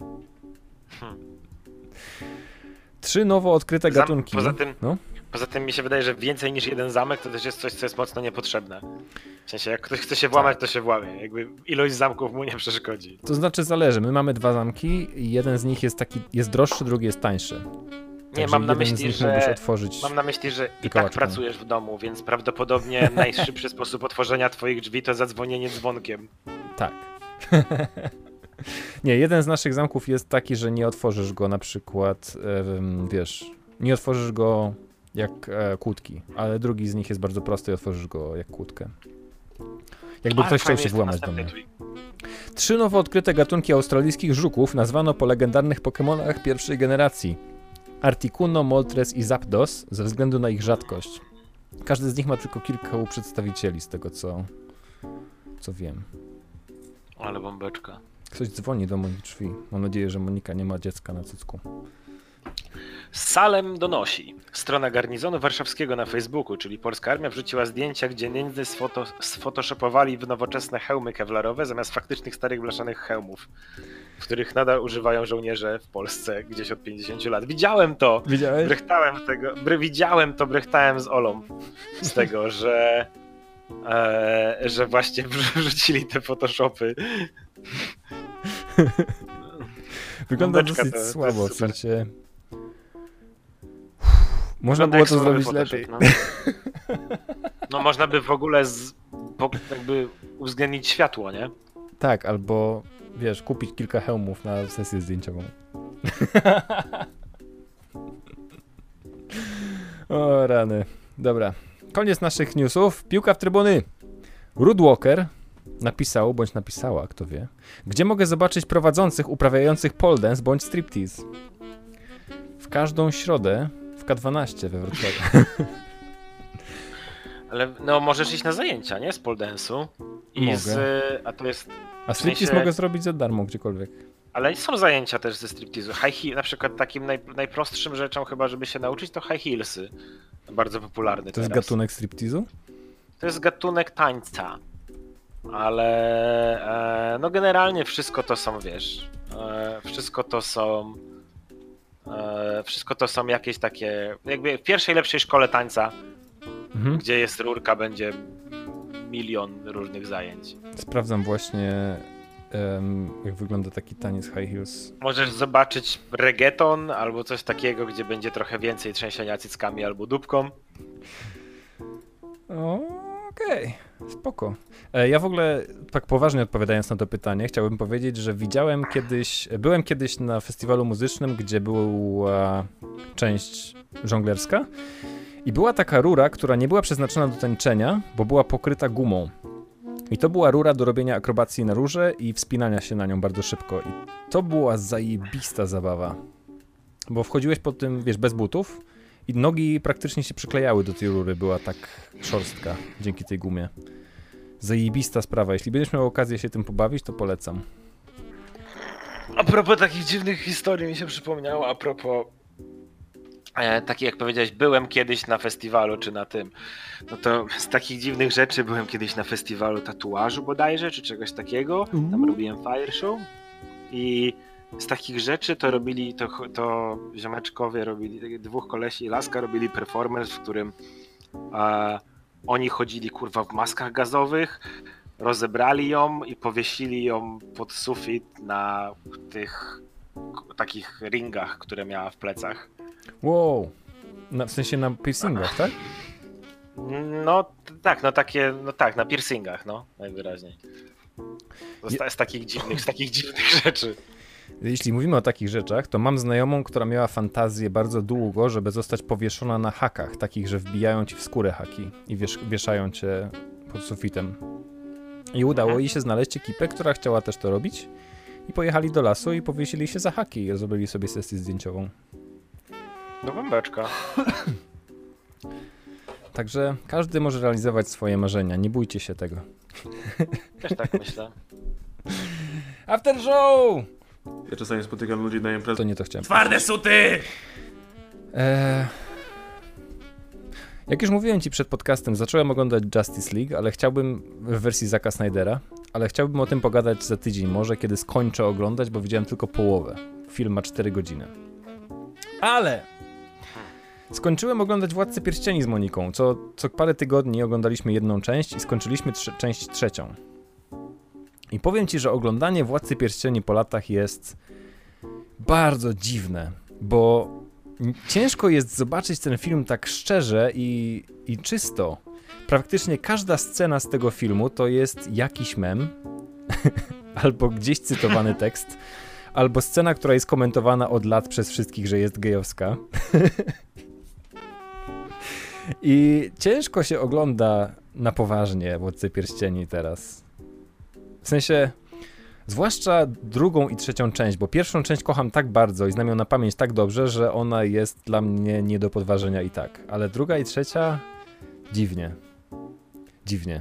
3 nowo odkryte gatunki. Poza tym mi się wydaje, że więcej niż jeden zamek to też jest coś, co jest mocno niepotrzebne. W sensie, jak ktoś chce się włamać, to się włamie. Jakby ilość zamków mu nie przeszkodzi. To znaczy zależy. My mamy 2 zamki i jeden z nich jest droższy, drugi jest tańszy. Nie, mam na myśli, że i tak pracujesz w domu, więc prawdopodobnie najszybszy sposób otworzenia twoich drzwi to zadzwonienie dzwonkiem. Tak. Nie, jeden z naszych zamków jest taki, że nie otworzysz go na przykład, nie otworzysz go jak kłódki, ale drugi z nich jest bardzo prosty i otworzysz go jak kłódkę. Jakby ktoś chciał się włamać do mnie. 3 nowo odkryte gatunki australijskich żuków nazwano po legendarnych Pokemonach pierwszej generacji. Articuno, Moltres i Zapdos ze względu na ich rzadkość. Każdy z nich ma tylko kilku przedstawicieli z tego, co wiem. Ale bombeczka. Ktoś dzwoni do moich drzwi. Mam nadzieję, że Monika nie ma dziecka na cycku. Salem donosi. Strona garnizonu warszawskiego na Facebooku, czyli polska armia, wrzuciła zdjęcia, gdzie Niemcy sfotoshopowali w nowoczesne hełmy kewlarowe zamiast faktycznych starych blaszanych hełmów, których nadal używają żołnierze w Polsce gdzieś od 50 lat. Widziałem to! Widziałeś? Widziałem to, brechtałem z Olą z tego, że że właśnie wrzucili te Photoshopy. Wygląda Beczka dosyć to jest słabo, w super. sensie... Można Wygląda było jak to surowy zrobić Photoshop, lepiej. No można by w ogóle jakby uwzględnić światło, nie? Tak, albo wiesz, kupić kilka hełmów na sesję zdjęciową. O rany. Dobra. Koniec naszych newsów. Piłka w trybuny. Rude Walker napisał, bądź napisała, kto wie, gdzie mogę zobaczyć prowadzących uprawiających pole dance bądź striptease. W każdą środę w K12 we Wrocławiu. Ale no możesz iść na zajęcia, nie? Z pole dance'u. Mogę. A to jest... A striptease sensie- mogę zrobić za darmo gdziekolwiek. Ale są zajęcia też ze striptease'u. Na przykład takim najprostszym rzeczą chyba, żeby się nauczyć, to high heelsy. Bardzo popularny To jest teraz. gatunek striptease'u? To jest gatunek tańca. Ale no generalnie wszystko to są, wiesz, wszystko to są jakieś takie, jakby w pierwszej lepszej szkole tańca, Mhm. gdzie jest rurka, będzie milion różnych zajęć. Sprawdzam właśnie, jak wygląda taki taniec high heels. Możesz zobaczyć reggaeton albo coś takiego, gdzie będzie trochę więcej trzęsienia cyckami albo dupką. Okej, spoko. Ja w ogóle, tak poważnie odpowiadając na to pytanie, chciałbym powiedzieć, że byłem kiedyś na festiwalu muzycznym, gdzie była część żonglerska i była taka rura, która nie była przeznaczona do tańczenia, bo była pokryta gumą. I to była rura do robienia akrobacji na rurze i wspinania się na nią bardzo szybko. I to była zajebista zabawa. Bo wchodziłeś po tym, wiesz, bez butów i nogi praktycznie się przyklejały do tej rury. Była tak szorstka dzięki tej gumie. Zajebista sprawa. Jeśli będziesz miał okazję się tym pobawić, to polecam. A propos takich dziwnych historii mi się przypomniało, a propos taki jak powiedziałeś, byłem kiedyś na festiwalu, czy na tym, no to z takich dziwnych rzeczy byłem kiedyś na festiwalu tatuażu bodajże, czy czegoś takiego, tam robiłem fire show i z takich rzeczy to robili, to ziomeczkowie robili, dwóch kolesi i laska robili performance, w którym oni chodzili kurwa w maskach gazowych, rozebrali ją i powiesili ją pod sufit na tych takich ringach, które miała w plecach. Wow. W sensie na piercingach, tak? No tak, na piercingach, no, najwyraźniej. Z takich dziwnych rzeczy. Jeśli mówimy o takich rzeczach, to mam znajomą, która miała fantazję bardzo długo, żeby zostać powieszona na hakach, takich, że wbijają ci w skórę haki i wieszają cię pod sufitem. I udało jej się znaleźć ekipę, która chciała też to robić i pojechali do lasu i powiesili się za haki i zrobili sobie sesję zdjęciową. No bombeczka. Także każdy może realizować swoje marzenia, nie bójcie się tego. Też tak myślę. After show! Ja czasami spotykam ludzi na imprezach. To nie to chciałem. Twarde suty! Jak już mówiłem ci przed podcastem, zacząłem oglądać Justice League, ale chciałbym w wersji Zacka Snydera, ale chciałbym o tym pogadać za tydzień może, kiedy skończę oglądać, bo widziałem tylko połowę. Film ma 4 godziny. Ale skończyłem oglądać Władcę Pierścieni z Moniką. Co parę tygodni oglądaliśmy jedną część i skończyliśmy część trzecią. I powiem ci, że oglądanie Władcy Pierścieni po latach jest bardzo dziwne, bo ciężko jest zobaczyć ten film tak szczerze i czysto. Praktycznie każda scena z tego filmu to jest jakiś mem, albo gdzieś cytowany tekst, albo scena, która jest komentowana od lat przez wszystkich, że jest gejowska. I ciężko się ogląda na poważnie Władcę Pierścieni teraz. W sensie, zwłaszcza drugą i trzecią część, bo pierwszą część kocham tak bardzo i znam ją na pamięć tak dobrze, że ona jest dla mnie nie do podważenia i tak. Ale druga i trzecia dziwnie. Dziwnie.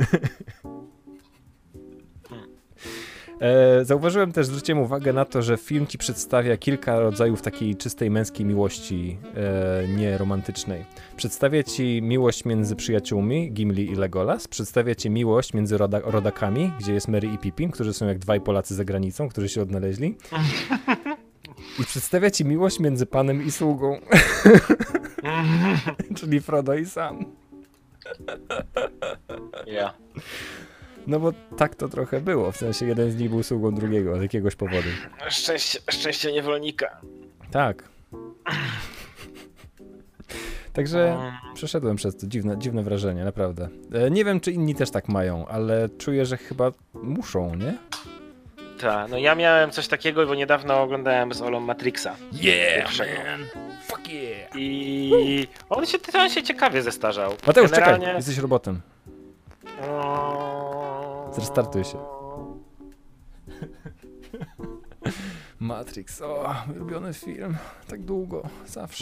Zauważyłem też, zwróciłem uwagę na to, że film ci przedstawia kilka rodzajów takiej czystej męskiej miłości, nie romantycznej. Przedstawia ci miłość między przyjaciółmi, Gimli i Legolas, przedstawia ci miłość między rodakami, gdzie jest Merry i Pippin, którzy są jak dwaj Polacy za granicą, którzy się odnaleźli. I przedstawia ci miłość między panem i sługą. Czyli Frodo i Sam. Ja. No bo tak to trochę było, w sensie jeden z nich był sługą drugiego z jakiegoś powodu. Szczęście niewolnika. Tak. Także przeszedłem przez to dziwne wrażenie, naprawdę. Nie wiem, czy inni też tak mają, ale czuję, że chyba muszą, nie? Tak, no ja miałem coś takiego, bo niedawno oglądałem z Olą Matrixa. Pierwszego. Fuck yeah! I on się ciekawie zestarzał. Mateusz, Generalnie... czekaj, jesteś robotem. Zrestartuj się. Matrix, o, ulubiony film. Tak długo, zawsze.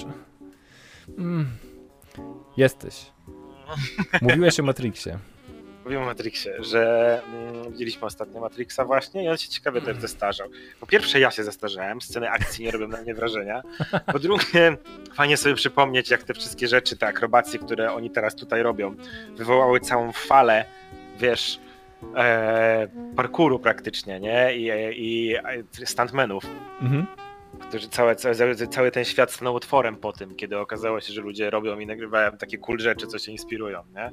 Jesteś. Mówiłeś o Matrixie. Mówiłem o Matrixie, że widzieliśmy ostatnio Matrixa właśnie i on się ciekawie też zestarzał. Po pierwsze ja się zestarzałem, sceny akcji nie robią na mnie wrażenia. Po drugie fajnie sobie przypomnieć, jak te wszystkie rzeczy, te akrobacje, które oni teraz tutaj robią, wywołały całą falę, wiesz, parkouru praktycznie, nie? I stuntmenów. Mhm. Którzy cały ten świat stanął otworem po tym, kiedy okazało się, że ludzie robią i nagrywają takie cool rzeczy, co się inspirują, nie?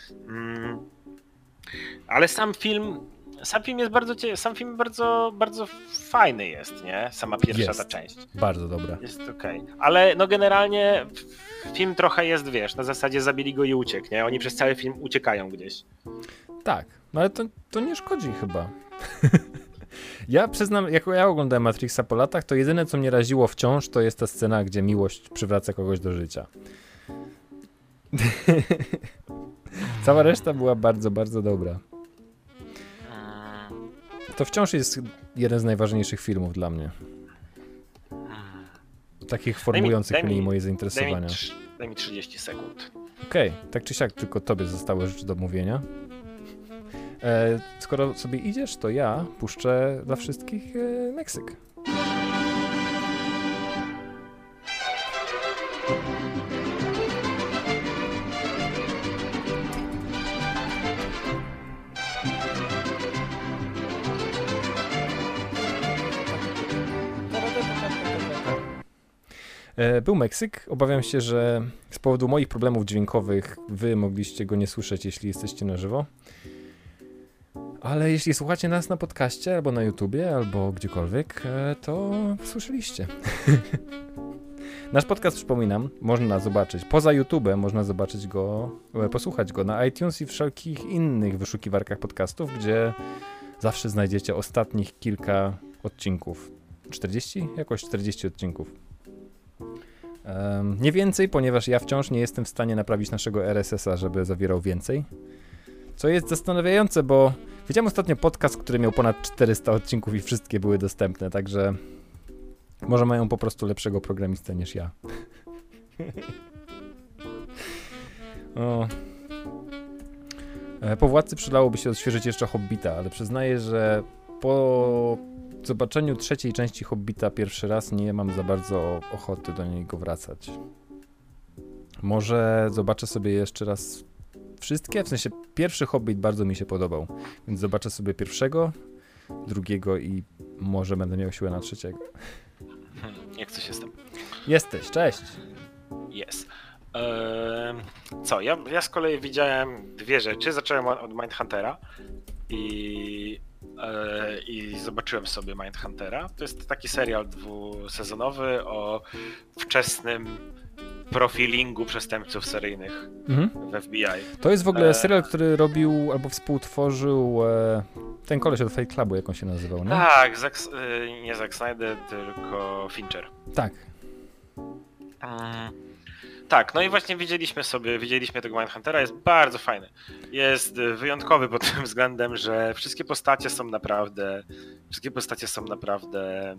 Ale sam film jest bardzo fajny jest, nie? Sama pierwsza ta część. Bardzo dobra. Jest okej. Ale no generalnie film trochę jest, wiesz, na zasadzie zabili go i uciekł, nie? Oni przez cały film uciekają gdzieś. Tak, no ale to nie szkodzi chyba. Ja przyznam, jak ja oglądałem Matrixa po latach, to jedyne, co mnie raziło wciąż, to jest ta scena, gdzie miłość przywraca kogoś do życia. Cała reszta była bardzo, bardzo dobra. To wciąż jest jeden z najważniejszych filmów dla mnie. Takich formujących mniej moje zainteresowania. Daj mi 30 sekund. Okej, tak czy siak, tylko tobie zostały rzeczy do mówienia. Skoro sobie idziesz, to ja puszczę dla wszystkich Meksyk. Był Meksyk. Obawiam się, że z powodu moich problemów dźwiękowych wy mogliście go nie słyszeć, jeśli jesteście na żywo. Ale jeśli słuchacie nas na podcaście, albo na YouTubie, albo gdziekolwiek, to słyszeliście. Nasz podcast, przypominam, można zobaczyć poza YouTube'em, można zobaczyć go, posłuchać go na iTunes i wszelkich innych wyszukiwarkach podcastów, gdzie zawsze znajdziecie ostatnich kilka odcinków. 40? Jakoś 40 odcinków. Nie więcej, ponieważ ja wciąż nie jestem w stanie naprawić naszego RSS-a, żeby zawierał więcej. Co jest zastanawiające, bo widziałem ostatnio podcast, który miał ponad 400 odcinków i wszystkie były dostępne, także może mają po prostu lepszego programistę niż ja. O. Po Władcy przydałoby się odświeżyć jeszcze Hobbita, ale przyznaję, że po zobaczeniu trzeciej części Hobbita pierwszy raz nie mam za bardzo ochoty do niego wracać. Może zobaczę sobie jeszcze raz wszystkie, w sensie pierwszy Hobbit bardzo mi się podobał, więc zobaczę sobie pierwszego, drugiego i może będę miał siłę na trzeciego. Jak coś jestem? Jesteś, cześć! Jest. Co, ja z kolei widziałem dwie rzeczy. Zacząłem od Mindhuntera i zobaczyłem sobie Mindhuntera. To jest taki serial dwusezonowy o wczesnym profilingu przestępców seryjnych w FBI. To jest w ogóle serial, który robił albo współtworzył ten koleś od Fight Clubu, jak on się nazywał, nie? Tak, nie Zack Snyder, tylko Fincher. Tak. Tak, no i właśnie widzieliśmy tego Mindhuntera, jest bardzo fajny. Jest wyjątkowy pod tym względem, że wszystkie postacie są naprawdę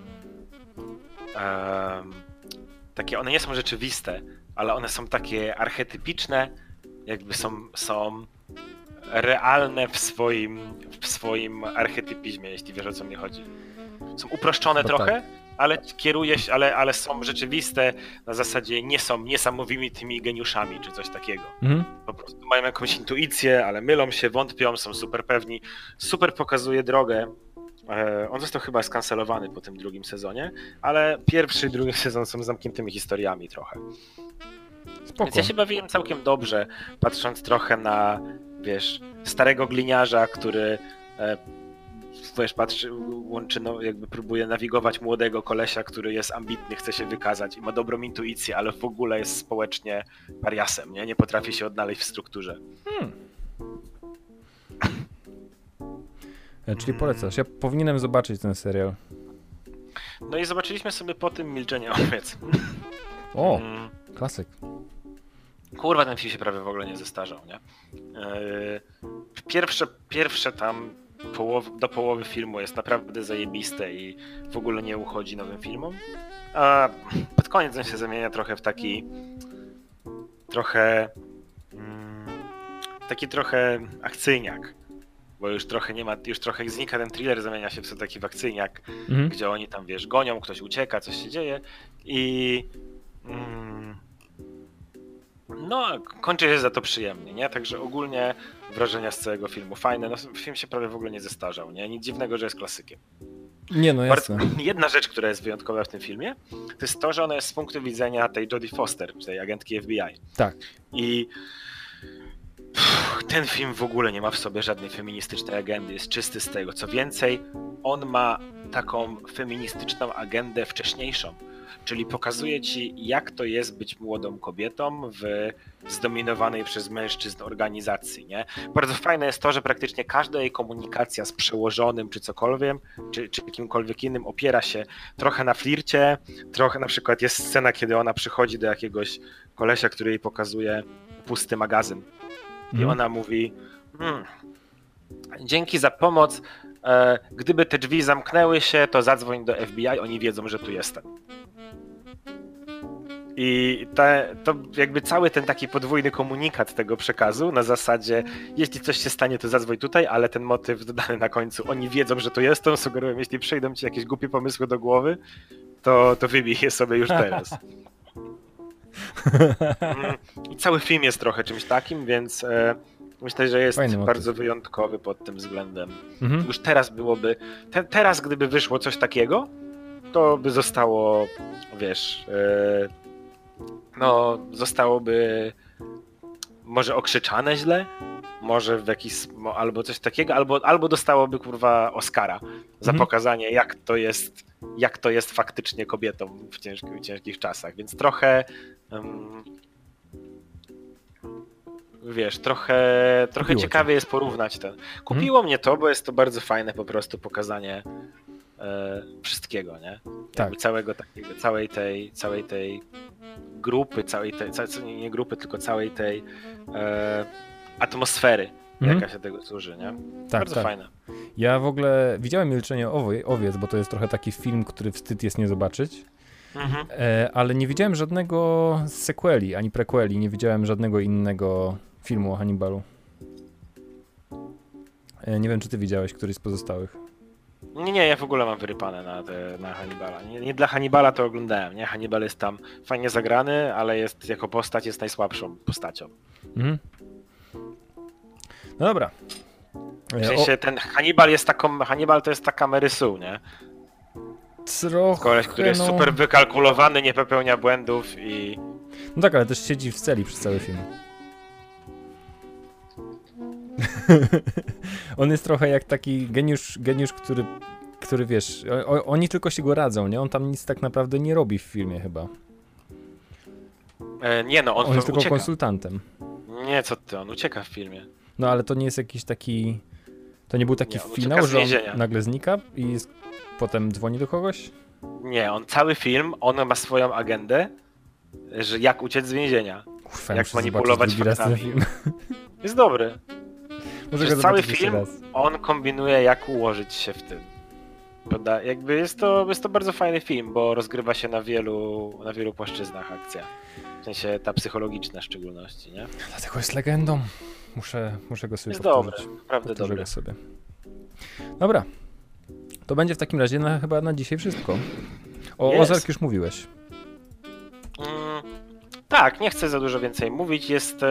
takie, one nie są rzeczywiste, ale one są takie archetypiczne, jakby są realne w swoim archetypizmie, jeśli wiesz, o co mi chodzi. Są uproszczone trochę, tak. ale są rzeczywiste, na zasadzie nie są niesamowitymi geniuszami, czy coś takiego. Po prostu mają jakąś intuicję, ale mylą się, wątpią, są super pewni. Super pokazuje drogę. On został chyba skancelowany po tym drugim sezonie, ale pierwszy i drugi sezon są zamkniętymi historiami trochę. Spoko. Więc ja się bawiłem całkiem dobrze, patrząc trochę na wiesz, starego gliniarza, który wiesz, patrzy, łączy, no, jakby próbuje nawigować młodego kolesia, który jest ambitny, chce się wykazać i ma dobrą intuicję, ale w ogóle jest społecznie pariasem, nie potrafi się odnaleźć w strukturze. Czyli polecasz. Ja powinienem zobaczyć ten serial. No i zobaczyliśmy sobie po tym Milczenie owiec. O, klasyk. Kurwa, ten film się prawie w ogóle nie zestarzał, nie? Pierwsze tam do połowy filmu jest naprawdę zajebiste i w ogóle nie uchodzi nowym filmom, a pod koniec on się zamienia trochę w taki trochę akcyjniak, bo już trochę nie ma, już trochę znika ten thriller, zamienia się w taki akcyjniak, gdzie oni tam, wiesz, gonią, ktoś ucieka, coś się dzieje i no, kończy się za to przyjemnie, nie? Także ogólnie wrażenia z całego filmu fajne. No, film się prawie w ogóle nie zestarzał, nie? Nic dziwnego, że jest klasykiem. Nie, no jasne. Jedna rzecz, która jest wyjątkowa w tym filmie, to jest to, że ona jest z punktu widzenia tej Jodie Foster, tej agentki FBI. Tak. I ten film w ogóle nie ma w sobie żadnej feministycznej agendy, jest czysty z tego. Co więcej, on ma taką feministyczną agendę wcześniejszą. Czyli pokazuje ci, jak to jest być młodą kobietą w zdominowanej przez mężczyzn organizacji, nie? Bardzo fajne jest to, że praktycznie każda jej komunikacja z przełożonym czy cokolwiek, czy kimkolwiek innym opiera się trochę na flircie, trochę na przykład jest scena, kiedy ona przychodzi do jakiegoś kolesia, który jej pokazuje pusty magazyn i ona mówi dzięki za pomoc, gdyby te drzwi zamknęły się, to zadzwoń do FBI, oni wiedzą, że tu jestem. I to jakby cały ten taki podwójny komunikat tego przekazu na zasadzie, jeśli coś się stanie, to zadzwoń tutaj, ale ten motyw dodany na końcu, oni wiedzą, że tu jestem, sugerują, jeśli przyjdą ci jakieś głupie pomysły do głowy, to wybij je sobie już teraz. I cały film jest trochę czymś takim, więc myślę, że jest bardzo wyjątkowy pod tym względem. Już teraz byłoby, teraz gdyby wyszło coś takiego, to by zostało, wiesz, no zostałoby może okrzyczane źle, może w jakiś, albo coś takiego, albo dostałoby kurwa Oscara za pokazanie jak to jest faktycznie kobietą w ciężkich czasach, więc trochę wiesz, trochę ciekawie jest porównać ten. Kupiło mnie to, bo jest to bardzo fajne po prostu pokazanie wszystkiego, nie? Tak. Całego takiego, całej tej grupy, nie grupy, tylko całej tej atmosfery, jaka się tego służy, nie? Tak, bardzo fajne. Ja w ogóle widziałem Milczenie owiec, bo to jest trochę taki film, który wstyd jest nie zobaczyć, ale nie widziałem żadnego sequeli, ani prequeli, nie widziałem żadnego innego filmu o Hannibalu. Nie wiem, czy ty widziałeś któryś z pozostałych. Nie, ja w ogóle mam wyrypane na Hannibala. Nie dla Hannibala to oglądałem, nie? Hannibal jest tam fajnie zagrany, ale jest jako postać jest najsłabszą postacią. No dobra. W sensie ten Hannibal to jest taka Mary Sue, nie? Trochę, koleś, który jest super wykalkulowany, nie popełnia błędów i... No tak, ale też siedzi w celi przez cały film. On jest trochę jak taki geniusz, który wiesz, oni tylko się go radzą, nie? On tam nic tak naprawdę nie robi w filmie chyba. Nie no, on jest tylko ucieka. Konsultantem. Nie, co ty, on ucieka w filmie. No ale to nie jest jakiś taki... To nie był taki finał, że on nagle znika i potem dzwoni do kogoś? Nie, on cały film, on ma swoją agendę, że jak uciec z więzienia. Kurwa, jak manipulować faktami. Jest dobry. Przez cały film on kombinuje, jak ułożyć się w tym. Prawda? Jakby jest to bardzo fajny film, bo rozgrywa się na wielu płaszczyznach akcja. W sensie ta psychologiczna w szczególności, nie? Dlatego jest legendą. Muszę go sobie jest powtórzyć. Dobry, naprawdę dobry. Sobie. Dobra. To będzie w takim razie chyba na dzisiaj wszystko. O Ozark już mówiłeś. Tak, nie chcę za dużo więcej mówić.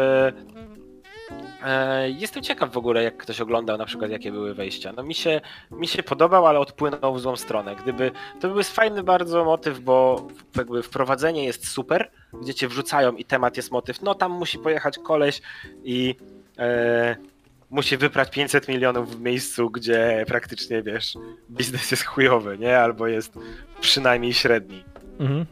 Jestem ciekaw w ogóle, jak ktoś oglądał na przykład, jakie były wejścia. No mi się podobał, ale odpłynął w złą stronę. To był fajny bardzo motyw, bo jakby wprowadzenie jest super, gdzie cię wrzucają i temat jest motyw. No tam musi pojechać koleś i musi wyprać 500 milionów w miejscu, gdzie praktycznie, wiesz, biznes jest chujowy, nie? Albo jest przynajmniej średni. Mhm.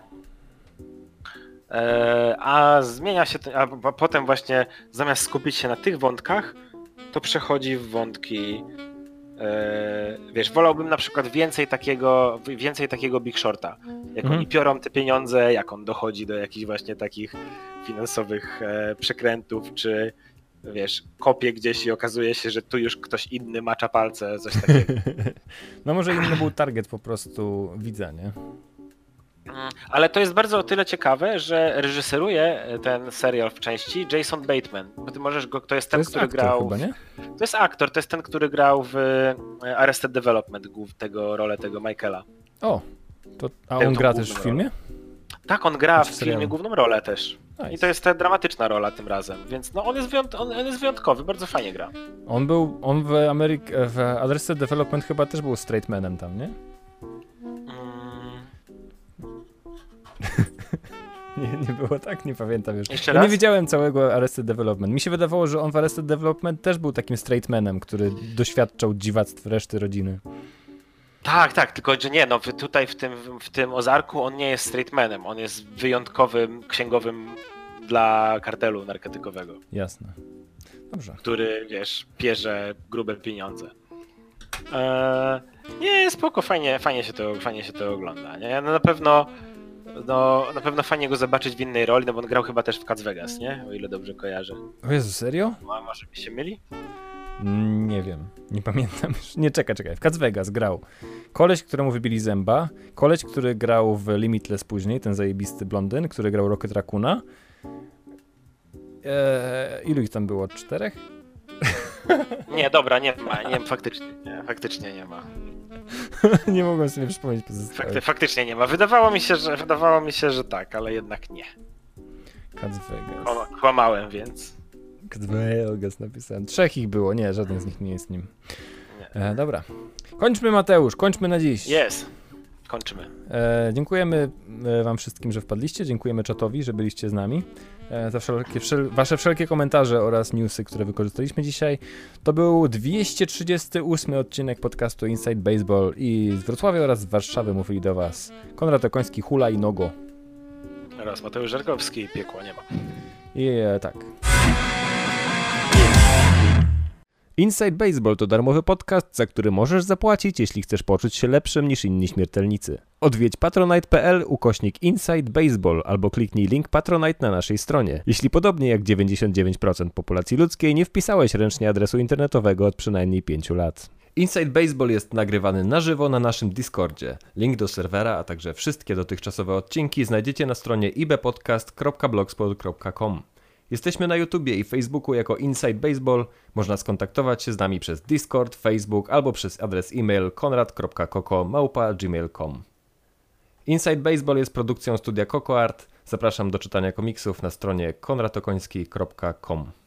A zmienia się, a potem właśnie zamiast skupić się na tych wątkach, to przechodzi w wątki, wiesz, wolałbym na przykład więcej takiego Big Shorta, jak oni piorą te pieniądze, jak on dochodzi do jakichś właśnie takich finansowych przekrętów, czy wiesz, kopie gdzieś i okazuje się, że tu już ktoś inny macza palce, coś takiego. No może inny był target po prostu widza, nie? Ale to jest bardzo o tyle ciekawe, że reżyseruje ten serial w części Jason Bateman. Bo ty możesz go, to jest ten, który aktor grał. chyba, nie? To jest aktor, to jest ten, który grał w Arrested Development, rolę tego Michaela. O, a Tę on tą gra główną też w filmie? Tak, on gra w Znaczy w serialu. filmie główną rolę też. Nice. I to jest ta dramatyczna rola tym razem, więc no on jest wyjątkowy, bardzo fajnie gra. On w Arrested Development chyba też był straight manem tam, nie? Nie było tak? Nie pamiętam już. Jeszcze Ja nie raz? widziałem całego Arrested Development. Mi się wydawało, że on w Arrested Development też był takim straight manem, który doświadczał dziwactw reszty rodziny. Tak, tylko że nie, no tutaj w tym Ozarku on nie jest straightmanem, on jest wyjątkowym księgowym dla kartelu narkotykowego, Jasne. Dobrze. który, wiesz, pierze grube pieniądze. Nie, spoko, fajnie się to ogląda, nie? No na pewno fajnie go zobaczyć w innej roli, no bo on grał chyba też w Cats Vegas, nie? O ile dobrze kojarzę. O Jezu, serio? A może mi się myli? Nie wiem. Nie pamiętam już. Nie, czekaj. W Cats Vegas grał koleś, któremu wybili zęba, koleś, który grał w Limitless później, ten zajebisty blondyn, który grał Rocket Raccoona. Ilu ich tam było? 4? Nie, dobra, nie ma, faktycznie nie ma. Nie mogłem sobie przypomnieć pozostałych. Faktycznie nie ma. Wydawało mi się, że tak, ale jednak nie. Cats Vegas. Kłamałem, więc. Cats Vegas napisałem. 3 ich było, nie, żaden z nich nie jest nim. Dobra. Kończmy, Mateusz, kończmy na dziś. Jest. Kończymy. Dziękujemy wam wszystkim, że wpadliście. Dziękujemy czatowi, że byliście z nami. Za wasze wszelkie komentarze oraz newsy, które wykorzystaliśmy dzisiaj. To był 238 odcinek podcastu Inside Baseball i z Wrocławia oraz z Warszawy mówili do was Konrad Okoński, Hula i Nogo. Oraz Mateusz Żarkowski, piekła nie ma. I tak. Inside Baseball to darmowy podcast, za który możesz zapłacić, jeśli chcesz poczuć się lepszym niż inni śmiertelnicy. Odwiedź patronite.pl/Inside Baseball albo kliknij link Patronite na naszej stronie. Jeśli podobnie jak 99% populacji ludzkiej nie wpisałeś ręcznie adresu internetowego od przynajmniej 5 lat. Inside Baseball jest nagrywany na żywo na naszym Discordzie. Link do serwera, a także wszystkie dotychczasowe odcinki znajdziecie na stronie ibpodcast.blogspot.com. Jesteśmy na YouTubie i Facebooku jako Inside Baseball. Można skontaktować się z nami przez Discord, Facebook albo przez adres e-mail konrad.koko@gmail.com. Inside Baseball jest produkcją studia CocoArt. Zapraszam do czytania komiksów na stronie konradokoński.com.